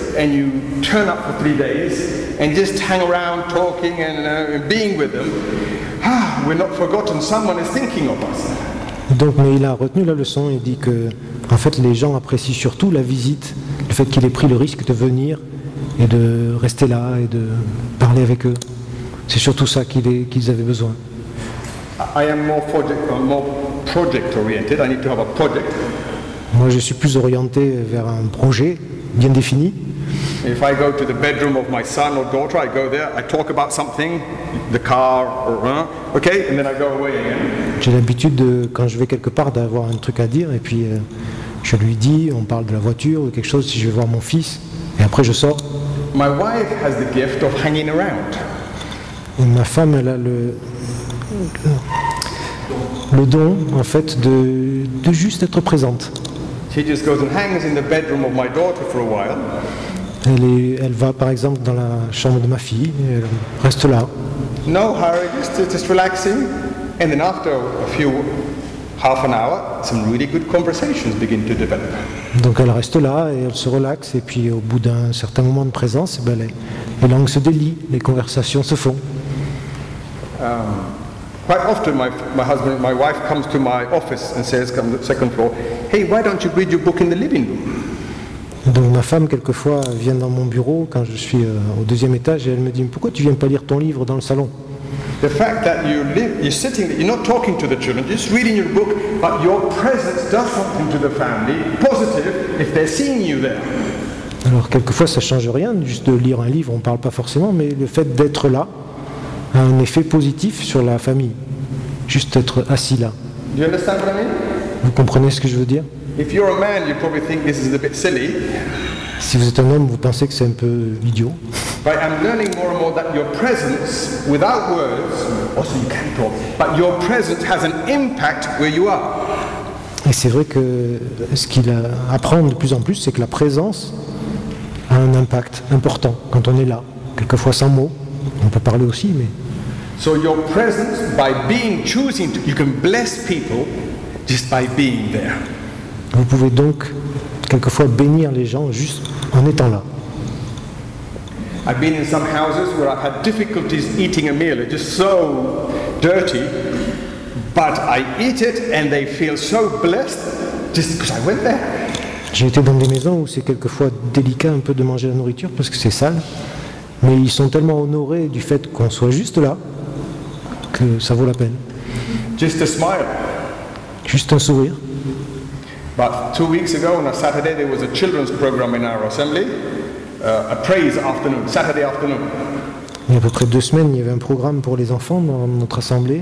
and you turn up for three days and just hang around talking and uh, being with them, ah, we're not forgotten. Someone is thinking of us. Donc, mais il a retenu la leçon et dit que, en fait, les gens apprécient surtout la visite, le fait qu'il ait pris le risque de venir et de rester là et de parler avec eux. C'est surtout ça qu'il est, qu'ils avaient besoin. I am more project, uh, more project oriented. I need to have a project. Moi, je suis plus orienté vers un projet bien défini. If I go to the bedroom of my son or daughter, I go there, I talk about something, the car, or uh, okay, and then I go away again. J'ai l'habitude de, quand je vais quelque part, d'avoir un truc à dire et puis euh, je lui dis, on parle de la voiture ou quelque chose, si je vais voir mon fils, et après je sors. My wife has the gift of hanging around. Et ma femme, elle a le, le don, en fait, de, de juste être présente. She just goes and hangs in the bedroom of my daughter for a while. Elle, est, elle va par exemple dans la chambre de ma fille, et elle reste là. No hurry, just, just relaxing. And then after a few, half an hour, some really good conversations begin to develop. Donc elle reste là et elle se relaxe et puis au bout d'un certain moment de présence, ben les, les langues se délient, les conversations se font. Um, quite often my, my husband, my wife comes to my office and says, come to the second floor, hey, why don't you read your book in the living room? Donc ma femme quelquefois vient dans mon bureau quand je suis euh, au deuxième étage et elle me dit pourquoi tu viens pas lire ton livre dans le salon? The fact that you live, you're sitting, you're not talking to the children, just reading your book, but your presence does something to the family, positive, if they're seeing you there. Alors quelquefois ça change rien, juste de lire un livre, on parle pas forcément, mais le fait d'être là a un effet positif sur la famille. Juste être assis là. Do you understand what I mean? Vous comprenez ce que je veux dire? If you're a man, you probably think this is a bit silly. Si vous êtes un homme, vous pensez que c'est un peu idiot. But I'm learning more and more that your presence, without words, also you can talk, but your presence has an impact where you are. Et c'est vrai que ce qu'il apprend de plus en plus, c'est que la présence a un impact important quand on est là. Quelquefois sans mots, on peut parler aussi, mais... So your presence, by being choosing to, you can bless people just by being there. Vous pouvez donc quelquefois bénir les gens juste en étant là. I've been in some houses where I've had difficulties eating a meal. It's just so dirty, but I eat it and they feel so blessed just because I went there. J'ai été dans des maisons où c'est quelquefois délicat un peu de manger la nourriture parce que c'est sale, mais ils sont tellement honorés du fait qu'on soit juste là que ça vaut la peine. Just a smile. Juste un sourire. But two weeks ago on a Saturday there was a children's program in our assembly, uh, a praise afternoon, Saturday afternoon. Il y a à peu près deux semaines, il y avait un programme pour les enfants dans notre assemblée,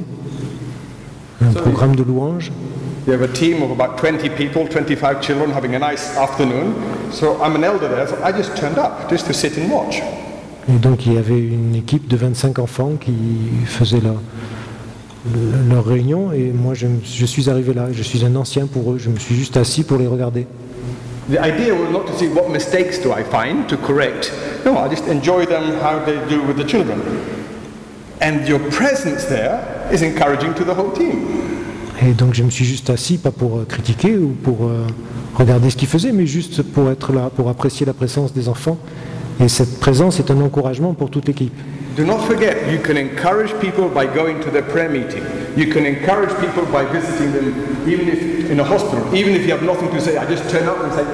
un so programme de louange. You have a team of about twenty people, twenty-five children having a nice afternoon. So I'm an elder there, so I just turned up just to sit and watch. Et donc il y avait une équipe de vingt-cinq enfants qui faisait leur, leur réunion et moi je, je suis arrivé là, je suis un ancien pour eux, je me suis juste assis pour les regarder. The idea was not to see what mistakes do I find to correct. No, I just enjoy them how they do with the children. And your presence there is encouraging to the whole team. Et donc je me suis juste assis, pas pour critiquer ou pour euh, regarder ce qu'ils faisaient, mais juste pour être là, pour apprécier la présence des enfants. Et cette présence est un encouragement pour toute l'équipe. Do not forget, you can encourage people by going to their prayer meeting. You can encourage people by visiting them, even if in a hospital, even if you have nothing to say. I just turn up and say,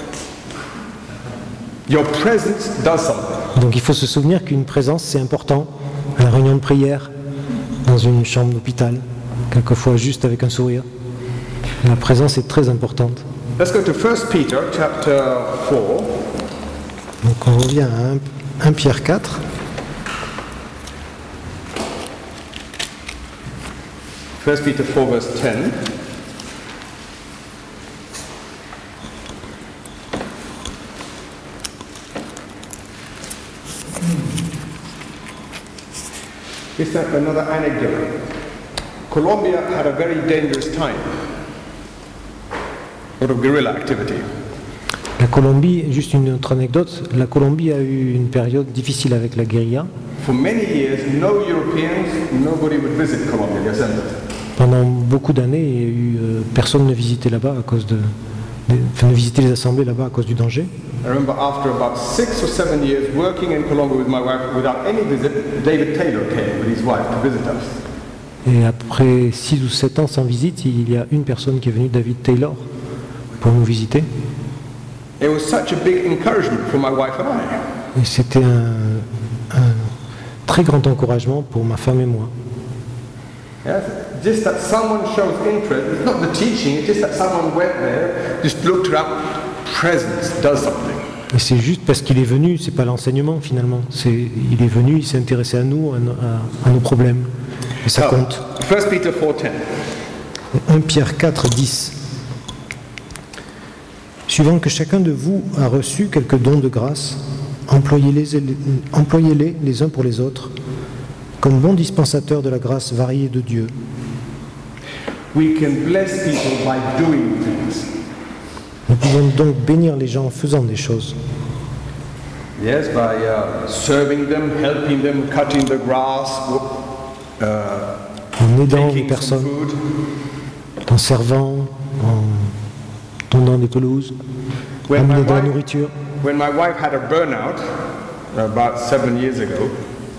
your presence does something. Donc il faut se souvenir qu'une présence c'est important. À la réunion de prière, dans une chambre d'hôpital, quelquefois juste avec un sourire. La présence est très importante. Let's go to First Peter chapter four. Donc on revient à Premier Pierre quatre. First Peter four verse ten. Just another anecdote. Colombia had a very dangerous time. A lot of guerrilla activity. La Colombie, juste une autre anecdote, la Colombie a eu une période difficile avec la guérilla. For many years, no Europeans, nobody would visit Colombia. Pendant beaucoup d'années, il y a eu, euh, personne ne visitait là-bas à cause de, enfin, de visiter les assemblées là-bas à cause du danger. I remember after about six or seven years working in Colombo with my wife without any visit, David Taylor came with his wife to visit us. Et après six ou sept ans sans visite, il y a une personne qui est venue, David Taylor, pour nous visiter. It was such a big encouragement for my wife and I. Et c'était un, un très grand encouragement pour ma femme et moi. Yes? Just that someone shows interest, it's not the teaching, it's just that someone went there, just looked around, presence does something. Et c'est juste parce qu'il est venu, c'est pas l'enseignement finalement. C'est, il est venu, il s'est intéressé à nous, à, à, à nos problèmes. Et ça So, compte. First Peter four ten. un Pierre quatre, dix. Suivant que chacun de vous a reçu quelques dons de grâce, employez-les, employez-les les uns pour les autres, comme bons dispensateurs de la grâce variée de Dieu. We can bless people by doing things. Nous pouvons donc bénir les gens en faisant des choses. Yes, by uh, serving them, helping them, cutting the grass, uh, En aidant les making some personnes, food. en servant, en donnant des pelouses, When my, amenant de la wife, nourriture. when my wife had a burnout about seven years ago,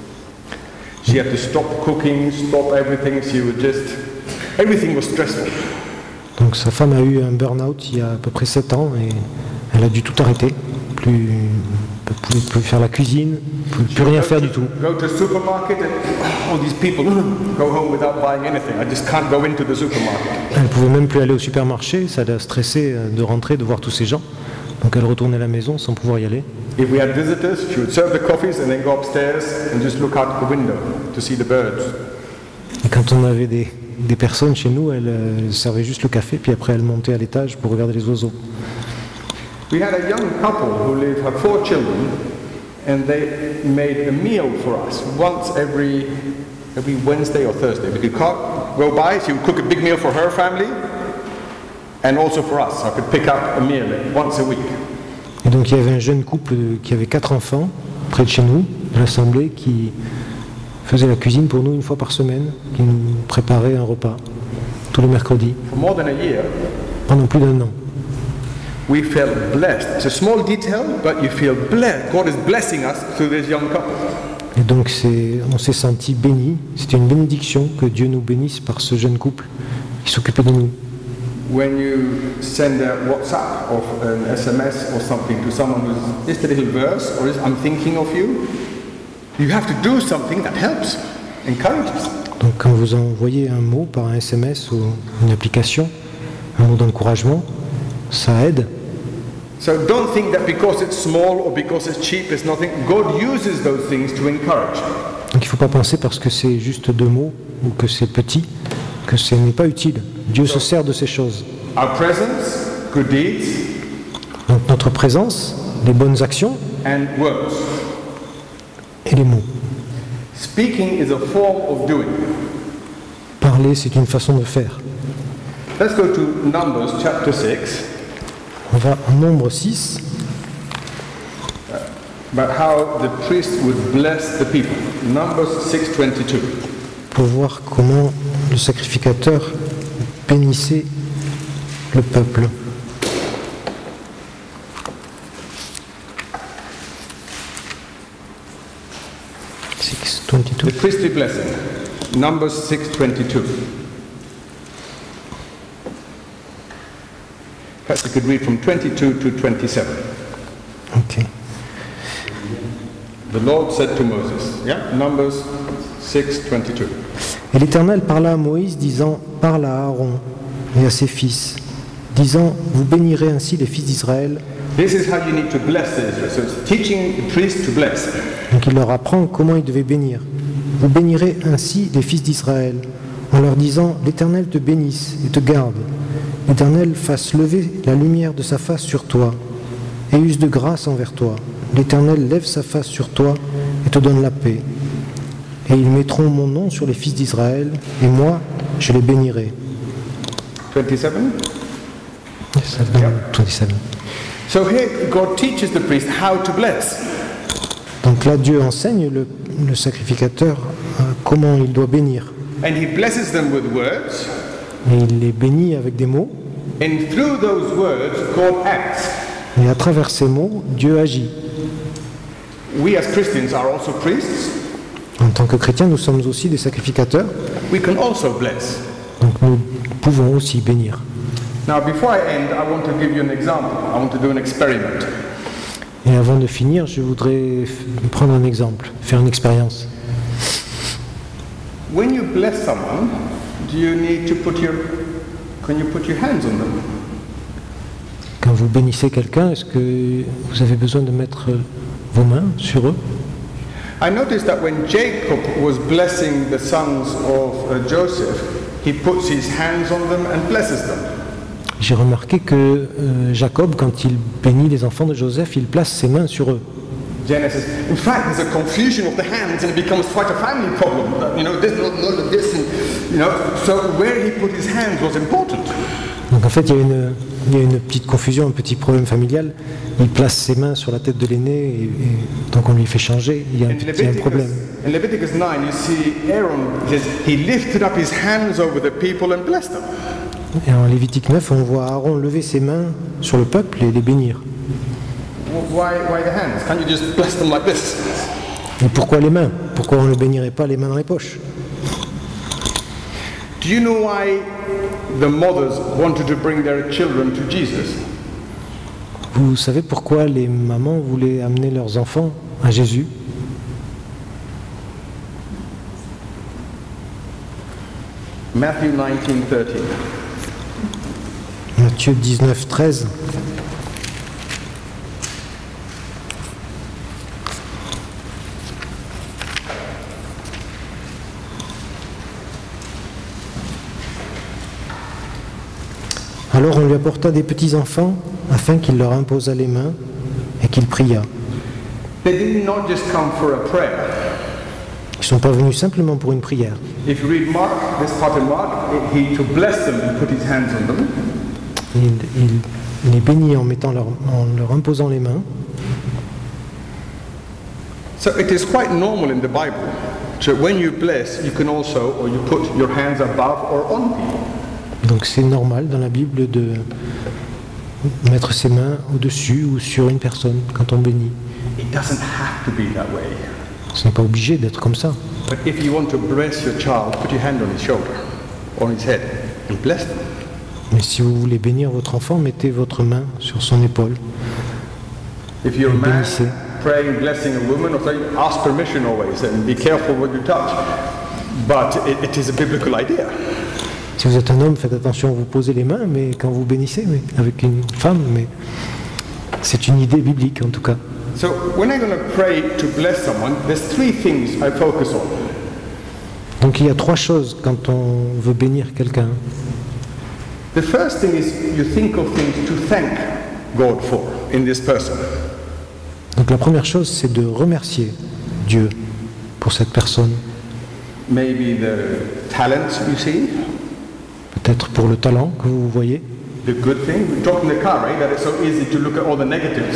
she had to stop cooking, stop everything. She would just, everything was stressful. Donc sa femme a eu un burn-out il y a à peu près sept ans et elle a dû tout arrêter. Plus, ne pouvait plus faire la cuisine, ne pouvait plus rien faire du tout. Go to the supermarket and all these people go home without buying anything. I just can't go into the supermarket. Elle ne pouvait même plus aller au supermarché, ça l'a stressée de rentrer, de voir tous ces gens. Donc elle retournait à la maison sans pouvoir y aller. If we had visitors, she would serve the coffees and then go upstairs and just look out the window to see the birds. Et quand on avait des, des personnes chez nous, elle, elle servait juste le café, puis après elle montait à l'étage pour regarder les oiseaux. We had a young couple who lived, had four children, and they made a meal for us once every every Wednesday or Thursday. We could co- go by, she would cook a big meal for her family, and also for us. I could pick up a meal once a week. Et donc il y avait un jeune couple qui avait quatre enfants près de chez nous, de l'Assemblée, qui faisait la cuisine pour nous une fois par semaine, qui nous préparait un repas tous les mercredis For more than a year, pendant plus d'un an. we felt blessed. It's a small detail, but you feel blessed. God is blessing us through this young couple. Et donc c'est, on s'est sentis bénis. C'était une bénédiction que Dieu nous bénisse par ce jeune couple qui s'occupait de nous. When you send a WhatsApp or an S M S or something to someone who's just a little verse, or is I'm thinking of you, you have to do something that helps, encourages. Donc quand vous envoyez un mot par un S M S ou une application, un mot d'encouragement, ça aide. So don't think that because it's small or because it's cheap, it's nothing. God uses those things to encourage. Donc il ne faut pas penser parce que c'est juste deux mots ou que c'est petit, que ce n'est pas utile. Dieu se sert de ces choses. Our presence, good deeds, Donc notre présence, les bonnes actions and words. et les mots. Speaking is a form of doing. Parler, c'est une façon de faire. Let's go to Numbers chapter six, On va en Nombre six, about how the priest would bless the people. Numbers six twenty-two. pour voir comment le sacrificateur bénissait le peuple. six twenty-two. The priestly blessing. Numbers six twenty-two. Perhaps we could read from twenty-two to twenty-seven. Ok. The Lord said to Moses, yeah, Numbers six twenty-two. Et l'Éternel parla à Moïse, disant, parle à Aaron et à ses fils, disant, vous bénirez ainsi les fils d'Israël. This is how you need to bless the Israel. So it's teaching the priest to bless. Donc il leur apprend comment ils devaient bénir. Vous bénirez ainsi les fils d'Israël, en leur disant, l'Éternel te bénisse et te garde. L'Éternel fasse lever la lumière de sa face sur toi et use de grâce envers toi. L'Éternel lève sa face sur toi et te donne la paix. Et ils mettront mon nom sur les fils d'Israël, et moi, je les bénirai. twenty-seven. Yes, I've done twenty-seven. So here God teaches the priest how to bless. Donc là, Dieu enseigne le, le sacrificateur euh, comment il doit bénir. And he blesses them with words, Et il les bénit avec des mots, And through those words, God acts. Et à travers ces mots, Dieu agit. We as Christians are also priests. En tant que chrétiens, nous sommes aussi des sacrificateurs. We can also bless. Donc nous pouvons aussi bénir. Now, before I end, I want to give you an example. I want to do an experiment. Et avant de finir, je voudrais f- prendre un exemple, faire une expérience. When you bless someone, do you need to put your, can you put your hands on them? Quand vous bénissez quelqu'un, est-ce que vous avez besoin de mettre vos mains sur eux? I noticed that when Jacob was blessing the sons of uh, Joseph, he puts his hands on them and blesses them. J'ai remarqué que euh, Jacob, quand il bénit les enfants de Joseph, il place ses mains sur eux. Genesis. In fact, there's a confusion of the hands, and it becomes quite a family problem. You know, this, not, not this, and, you know. So where he put his hands was important. Donc en fait, il y a une, il y a une petite confusion, un petit problème familial. Il place ses mains sur la tête de l'aîné, et, et donc on lui fait changer. Il y a un, In petit, il y a un problème. Leviticus, in Leviticus nine, you see Aaron, he says, he lifted up his hands over the people and blessed them. Et en Lévitique neuf, on voit Aaron lever ses mains sur le peuple et les bénir. Why, why the hands? Can't you just bless them like this? Et pourquoi les mains? Pourquoi on ne bénirait pas les mains dans les poches? Do you know why the mothers wanted to bring their children to Jesus? Vous savez pourquoi les mamans voulaient amener leurs enfants à Jésus? Matthew nineteen thirteen. Matthieu dix-neuf, treize. Alors on lui apporta des petits-enfants afin qu'il leur imposât les mains et qu'il pria. They did not just come for a prayer. Ils ne sont pas venus simplement pour une prière. If you read Mark, this part in Mark, he to bless them and put his hands on them. Il, il les bénit en, mettant leur, en leur imposant les mains. So it is quite normal in the Bible. So when you bless, you can also, or you put your hands above or on people. Donc c'est normal dans la Bible de mettre ses mains au-dessus ou sur une personne quand on bénit. It doesn't have to be that way. Ce n'est pas obligé d'être comme ça. But if you want to bless your child, put your hand on his shoulder, on his head, and bless them. Mais si vous voulez bénir votre enfant, mettez votre main sur son épaule. If you're a man Bénissez. praying, blessing a woman, or something, ask permission always and be careful what you touch. But it, it is a biblical idea. Si vous êtes un homme, faites attention, vous posez les mains, mais quand vous bénissez, mais avec une femme, mais c'est une idée biblique en tout cas. So when I'm going to pray to bless someone, there's three things I focus on. Donc il y a trois choses quand on veut bénir quelqu'un. The first thing is you think of things to thank God for in this person. Donc la première chose, c'est de remercier Dieu pour cette personne. Maybe the talent you see, Peut-être pour le talent que vous voyez. the good thing. We talk in the car, right? That it's so easy to look at all the negatives.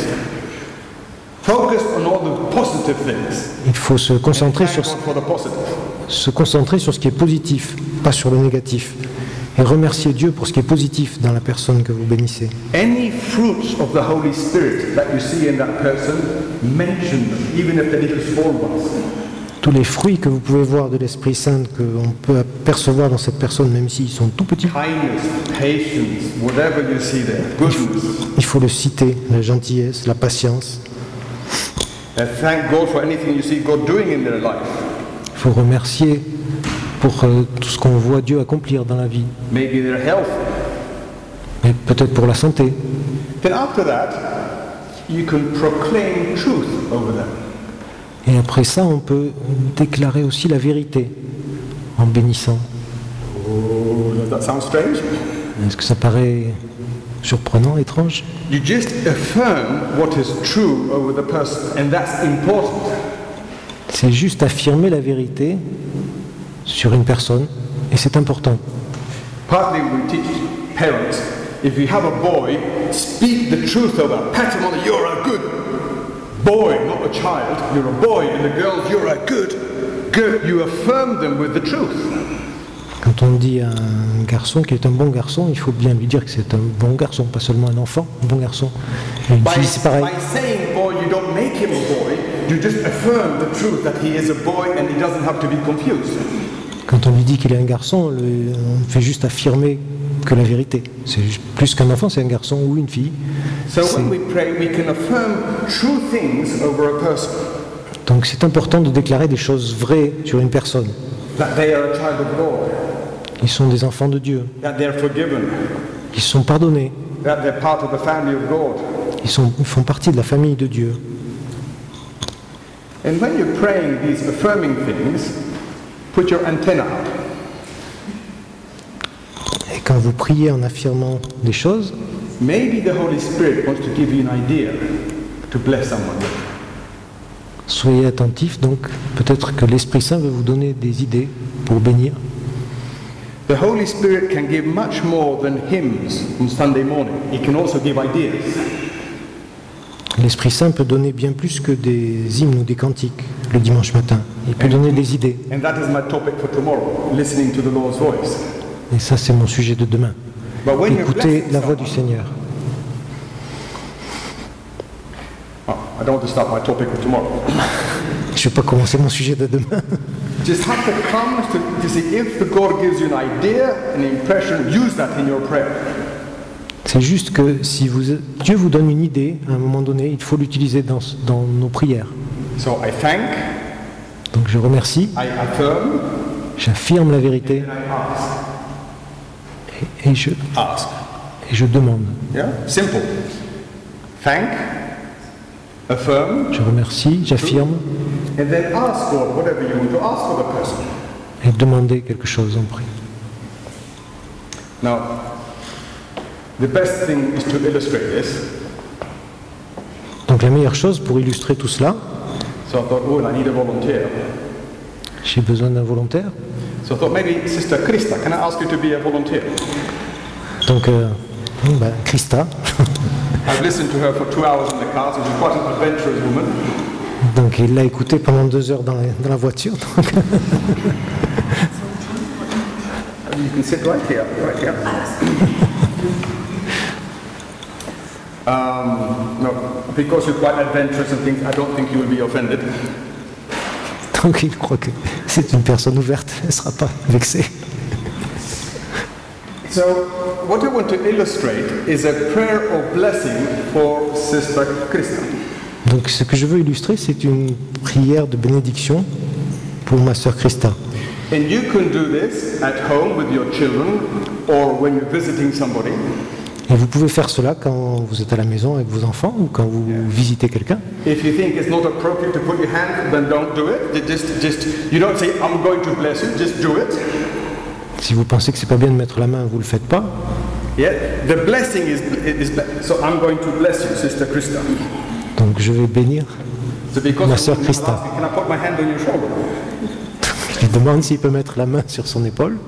Focus on all the positive things. Il faut se concentrer Thank sur, God for the positive. se concentrer sur ce qui est positif, pas sur le négatif. Et remercier Dieu pour ce qui est positif dans la personne que vous bénissez. Any fruits of the Holy Spirit that you see in that person, mention them, even if they're little small ones. Tous les fruits que vous pouvez voir de l'Esprit Saint qu'on peut apercevoir dans cette personne, même s'ils sont tout petits, Kindness, patience, whatever you see there, goodness. il faut le citer, la gentillesse, la patience. And thank God for anything you see God doing in their life. Il faut remercier pour euh, tout ce qu'on voit Dieu accomplir dans la vie, Maybe their health. et peut-être pour la santé. Then after that, you can proclaim truth over them. Et après ça, on peut déclarer aussi la vérité en bénissant. Oh, does that sound strange? Est-ce que ça paraît surprenant, étrange? You just affirm what is true over the person, and that's important. C'est juste affirmer la vérité sur une personne, et c'est important. Partly we teach parents, if you have a boy, speak the truth over him. Pat him on the, you're a good boy, not a child. You're a boy, and the girls, you're a good. Good. You affirm them with the truth. Quand on dit à un garçon qu'il est un bon garçon, il faut bien lui dire que c'est un bon garçon, pas seulement un enfant, un bon garçon. Et une By, fille, c'est pareil. by saying boy, you don't make him a boy, you just affirm the truth that he is a boy and he doesn't have to be confused. Quand on lui dit qu'il est un garçon, le- on fait juste affirmer que la vérité. C'est juste- plus qu'un enfant, c'est un garçon ou une fille. So C'est- when we pray, we can affirm true things over a person, Donc c'est important de déclarer des choses vraies sur une personne. that they are a child of God, Ils sont des enfants de Dieu. that they are forgiven, Ils sont pardonnés. that they're part of the family of God. Ils, sont, ils font partie de la famille de Dieu. And when you're praying these affirming things, put your antenna up. Et quand vous priez en affirmant des choses, Maybe the Holy Spirit wants to give you an idea to bless someone with. soyez attentifs. Donc peut-être que l'Esprit Saint veut vous donner des idées pour bénir. The Holy Spirit can give much more than hymns on Sunday morning. He can also give ideas. L'Esprit Saint peut donner bien plus que des hymnes ou des cantiques le dimanche matin. Il peut donner des idées. And that is my topic for tomorrow, listening to the Lord's voice. Et ça, c'est mon sujet de demain. But when you're Écoutez blessing la voix du someone- Seigneur. Oh, I don't want to start my topic for tomorrow. Je ne vais pas commencer mon sujet de demain. Just have to come to, to see if the God gives you an idea, an impression, use that in your prayer. C'est juste que si vous, Dieu vous donne une idée, à un moment donné, il faut l'utiliser dans, dans nos prières. So I thank, Donc je remercie, I affirm, j'affirme la vérité and I ask. et, et je, Ask. et je demande. Yeah? Simple. Thank, affirm, Je remercie, j'affirme and then ask God whatever you want to ask for the person. et demander quelque chose en prière. Now, the best thing is to illustrate this. Donc la meilleure chose pour illustrer tout cela, So I thought, oh, I need a volunteer. j'ai besoin d'un volontaire. So I thought maybe Sister Krista, can I ask you to be a volunteer? Donc euh, bon, ben, Christa, I've listened to her for two hours in the car, so she's quite an adventurous woman. donc il l'a écouté pendant deux heures dans la, dans la voiture. Donc, You can sit right here, right here. um, no, because you're quite adventurous and things, I don't think you will be offended. donc il croit que c'est une personne ouverte, elle ne sera pas vexée. So, what I want to illustrate is a prayer of blessing for Sister Krista. Donc ce que je veux illustrer, c'est une prière de bénédiction pour ma sœur Christa. And you can do this at home with your children or when you're visiting somebody. Et vous pouvez faire cela quand vous êtes à la maison avec vos enfants ou quand vous visitez quelqu'un. If you think it's not appropriate to put your hand, then don't do it. Just, just, you don't say, I'm going to bless you, just do it. Si vous pensez que c'est pas bien de mettre la main, vous le faites pas. Yeah, the blessing is, is so I'm going to bless you, Sister Krista. Donc je vais bénir. So because Ma of sœur what you Krista. asked me, can I put my hand on your shoulder? Je lui demande s'il peut mettre la main sur son épaule.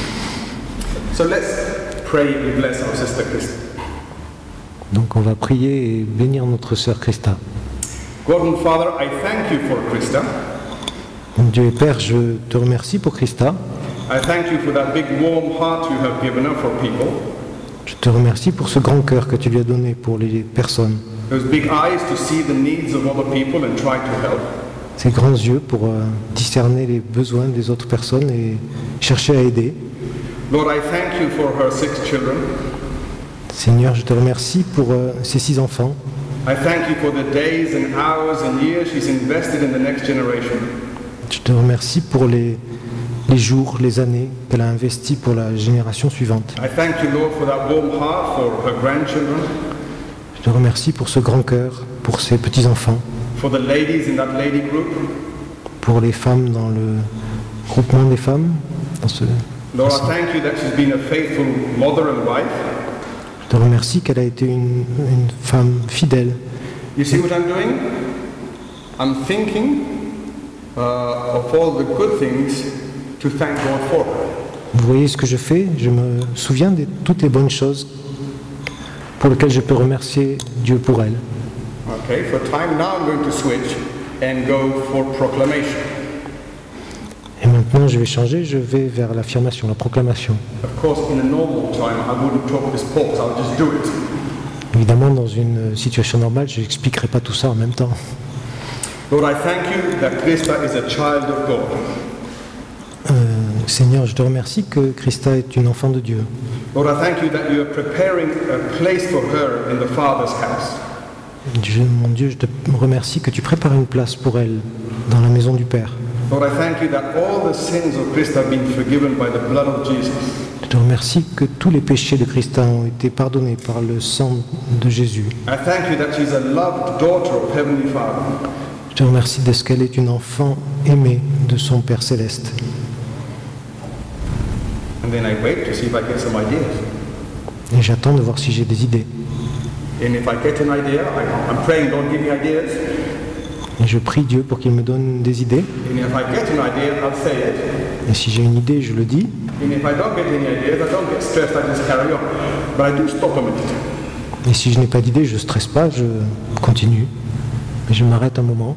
So let's pray and bless our Sister Krista. Donc on va prier et bénir notre sœur Christa. God and Father, I thank you for Krista. Mon Dieu et Père, je te remercie pour Christa. I thank you for that big warm heart you have given her for people. Je te remercie pour ce grand cœur que tu lui as donné pour les personnes. Those big eyes to see the needs of other people and try to help. Ces grands yeux pour euh, discerner les besoins des autres personnes et chercher à aider. Lord, I thank you for her six children. Seigneur, je te remercie pour euh, ces six enfants. I thank you for the days and hours and years she's invested in the next generation. Je te remercie pour les, les jours, les années qu'elle a investis pour la génération suivante. I thank you, Lord, for that warm heart for her grandchildren, Je te remercie pour ce grand cœur, pour ces petits-enfants, for the ladies in that lady group. pour les femmes dans le groupement des femmes. Dans ce... Lord, I thank you that she's been a faithful mother and wife. Je te remercie qu'elle a été une, une femme fidèle. You see what I'm doing? I'm thinking uh, of all the good things to thank God for. Vous voyez ce que je fais? Je me souviens de toutes les bonnes choses pour lesquelles je peux remercier Dieu pour elle. Okay, for time now I'm going to switch and go for proclamation. Et maintenant, maintenant je vais changer, je vais vers l'affirmation, la proclamation. Of course, in a normal time, I wouldn't talk this talk, so I'll just do it. Évidemment, dans une situation normale, je n'expliquerai pas tout ça en même temps. Lord, I thank you that Krista is a child of God. Euh, Seigneur, je te remercie que Christa est une enfant de Dieu. Lord, I thank you that you are preparing a place for her in the Father's house. Dieu, mon Dieu, je te remercie que tu prépares une place pour elle dans la maison du Père. Lord, I thank you that all the sins of Krista have been forgiven by the blood of Jesus. Je te remercie que tous les péchés de Christa ont été pardonnés par le sang de Jésus. I thank you that she's a loved daughter of Heavenly Father. Je te remercie de ce qu'elle est une enfant aimée de son Père céleste. And then I wait to see if I get some ideas. Et j'attends de voir si j'ai des idées. And if I get an idea, I, I'm praying, Lord, give me ideas. Et je prie Dieu pour qu'il me donne des idées. And if I get an idea, I'll say it. Et si j'ai une idée, je le dis. And if I don't get any ideas, I don't get stressed, I just carry on. But I do stop a minute. Et si je n'ai pas d'idée, je ne stresse pas, je continue. Mais je m'arrête un moment.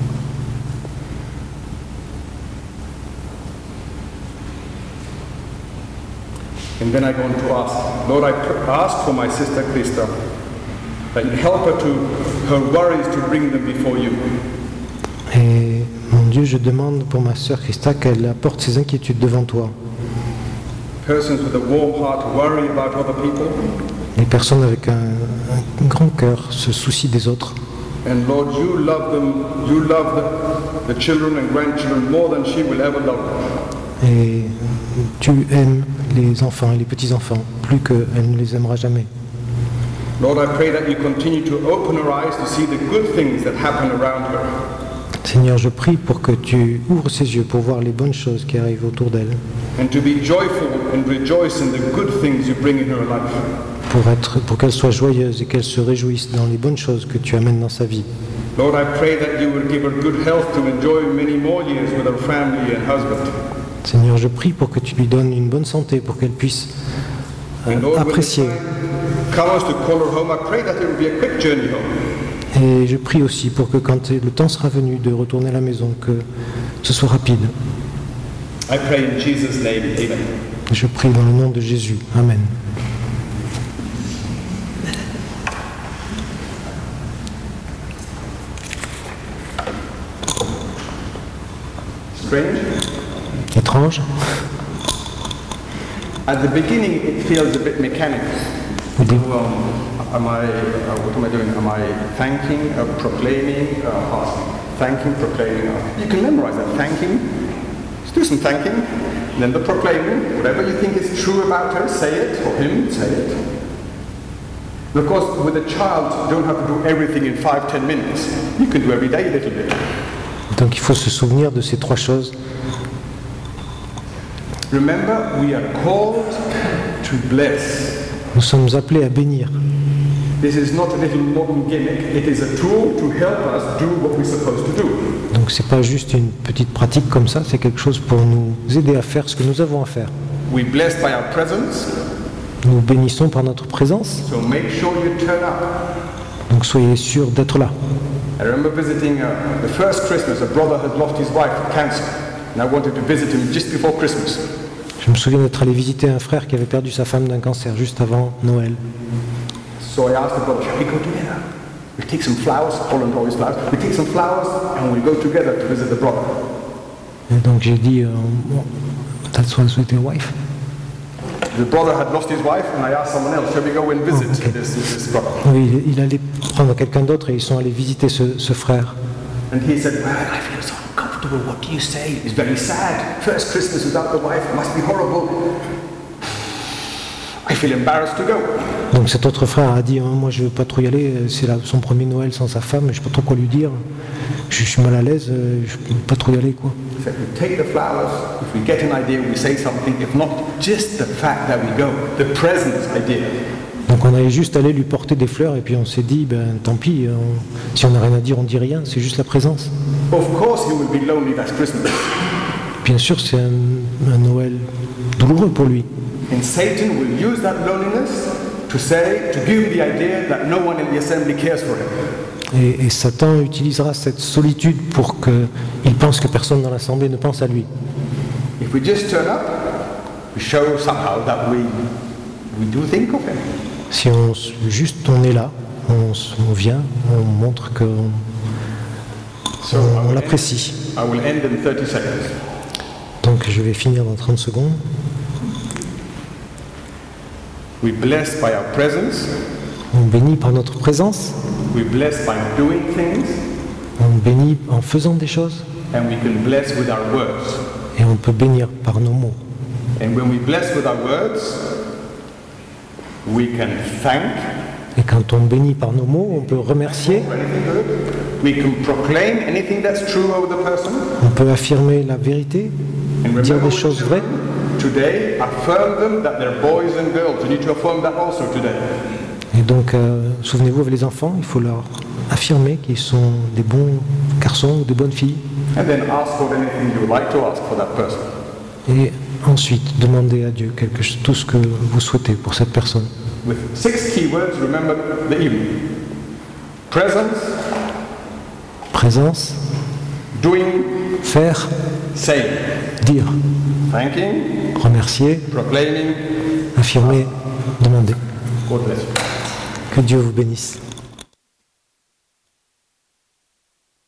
And then I go on to ask, Lord, I pr- ask for my sister Krista, that you help her to, her worries to bring them before you. Et mon Dieu, je demande pour ma sœur Christa qu'elle apporte ses inquiétudes devant toi. Persons with a warm heart worry about other people. Les personnes avec un, un grand cœur se soucient des autres. And Lord, you love them, you love the, the children and grandchildren more than she will ever love them. Et tu aimes les enfants et les petits-enfants plus qu'elle ne les aimera jamais. Lord, I pray that you continue to open her eyes to see the good things that happen around her. Seigneur, je prie pour que tu ouvres ses yeux pour voir les bonnes choses qui arrivent autour d'elle, And to be joyful and rejoice in the good things you bring in her life. pour être, pour qu'elle soit joyeuse et qu'elle se réjouisse dans les bonnes choses que tu amènes dans sa vie. Lord, I pray that you will give her good health to enjoy many more years with her family and husband. Seigneur, je prie pour que tu lui donnes une bonne santé, pour qu'elle puisse euh, And Lord, when the apprécier. time comes to call her home, I pray that it will be a quick journey home. Et je prie aussi pour que quand le temps sera venu de retourner à la maison, que ce soit rapide. I pray in Jesus' name, amen. Je prie dans le nom de Jésus. Amen. Strange? Étrange. At the beginning, it feels a bit mechanical. Au début, Well, am I, uh, what am I doing? Am I thanking, uh, proclaiming, uh, asking? Thanking, proclaiming. Uh, you can memorize that. Thanking. Just do some thanking. And then the proclaiming. Whatever you think is true about her, say it. Or him, say it. And of course, with a child, you don't have to do everything in five, ten minutes. You can do every day a little bit. donc il faut se souvenir de ces trois choses. Remember, we are called to bless. Nous sommes appelés à bénir. This is not a little modern gimmick. It is a tool to help us do what we're supposed to do. Donc c'est pas juste une petite pratique comme ça, c'est quelque chose pour nous aider à faire ce que nous avons à faire. We're blessed by our presence, Nous bénissons par notre présence, so make sure you turn up. donc soyez sûrs d'être là. I remember visiting uh, the first Christmas. A brother had lost his wife to cancer, and I wanted to visit him just before Christmas. Je me souviens d'être allé visiter un frère qui avait perdu sa femme d'un cancer juste avant Noël. So I asked the brother, shall we go together? We take some flowers, Holland always flowers. We take some flowers and we go together to visit the brother. Et donc j'ai dit, euh, bon, that's what's with your wife. The brother had lost his wife, and I asked someone else, shall we go and visit Oh, okay. this, this brother? Oui, il, il allait prendre quelqu'un d'autre et ils sont allés visiter ce, ce frère. And he said, well, I feel so uncomfortable. What do you say? It's very sad. First Christmas without the wife must be horrible. I feel embarrassed to go. Donc cet autre frère a dit, oh, moi je veux pas trop y aller, c'est la- son premier Noël sans sa femme, je sais pas trop quoi lui dire. Je, je suis mal à l'aise, euh, je peux pas trop y aller quoi. He said, we take the flowers. If we get an idea, we say something. If not, just the fact that we go, the presence idea. Donc on allait juste aller lui porter des fleurs et puis on s'est dit, ben tant pis, on- si on n'a rien à dire, on dit rien, c'est juste la présence. Of course, he will be lonely that Christmas. Bien sûr, c'est un, un Noël douloureux pour lui. And Satan will use that loneliness to say, to give him the idea that no one in the assembly cares for him. Et, et Satan utilisera cette solitude pour qu'il pense que personne dans l'assemblée ne pense à lui. If we just turn up, we show somehow that we, we do think of him. Si on juste on est là, on, on vient, on montre qu'on So on, I on will l'apprécie. end- I will end in thirty seconds. Donc je vais finir dans trente secondes. We bless by our presence. On bénit par notre présence, We bless by doing things. on bénit en faisant des choses, And we can bless with our words. et on peut bénir par nos mots. And when we bless with our words, we can thank. Et quand on bénit par nos mots, on peut remercier, for anything good. We can proclaim anything that's true over the person. on peut affirmer la vérité, And dire remember des choses vraies. today, affirm them that they're boys and girls. You need to affirm that also today. Et donc, euh, souvenez-vous, avec les enfants, il faut leur affirmer qu'ils sont des bons garçons ou des bonnes filles. And then ask for anything you would like to ask for that person. Et ensuite, demandez à Dieu quelque chose, tout ce que vous souhaitez pour cette personne. With six keywords, remember the evening. Presence, Présence, doing, faire, saying, dire, thanking, remercier, proclaiming. affirmer, demander. God bless you. Que Dieu vous bénisse.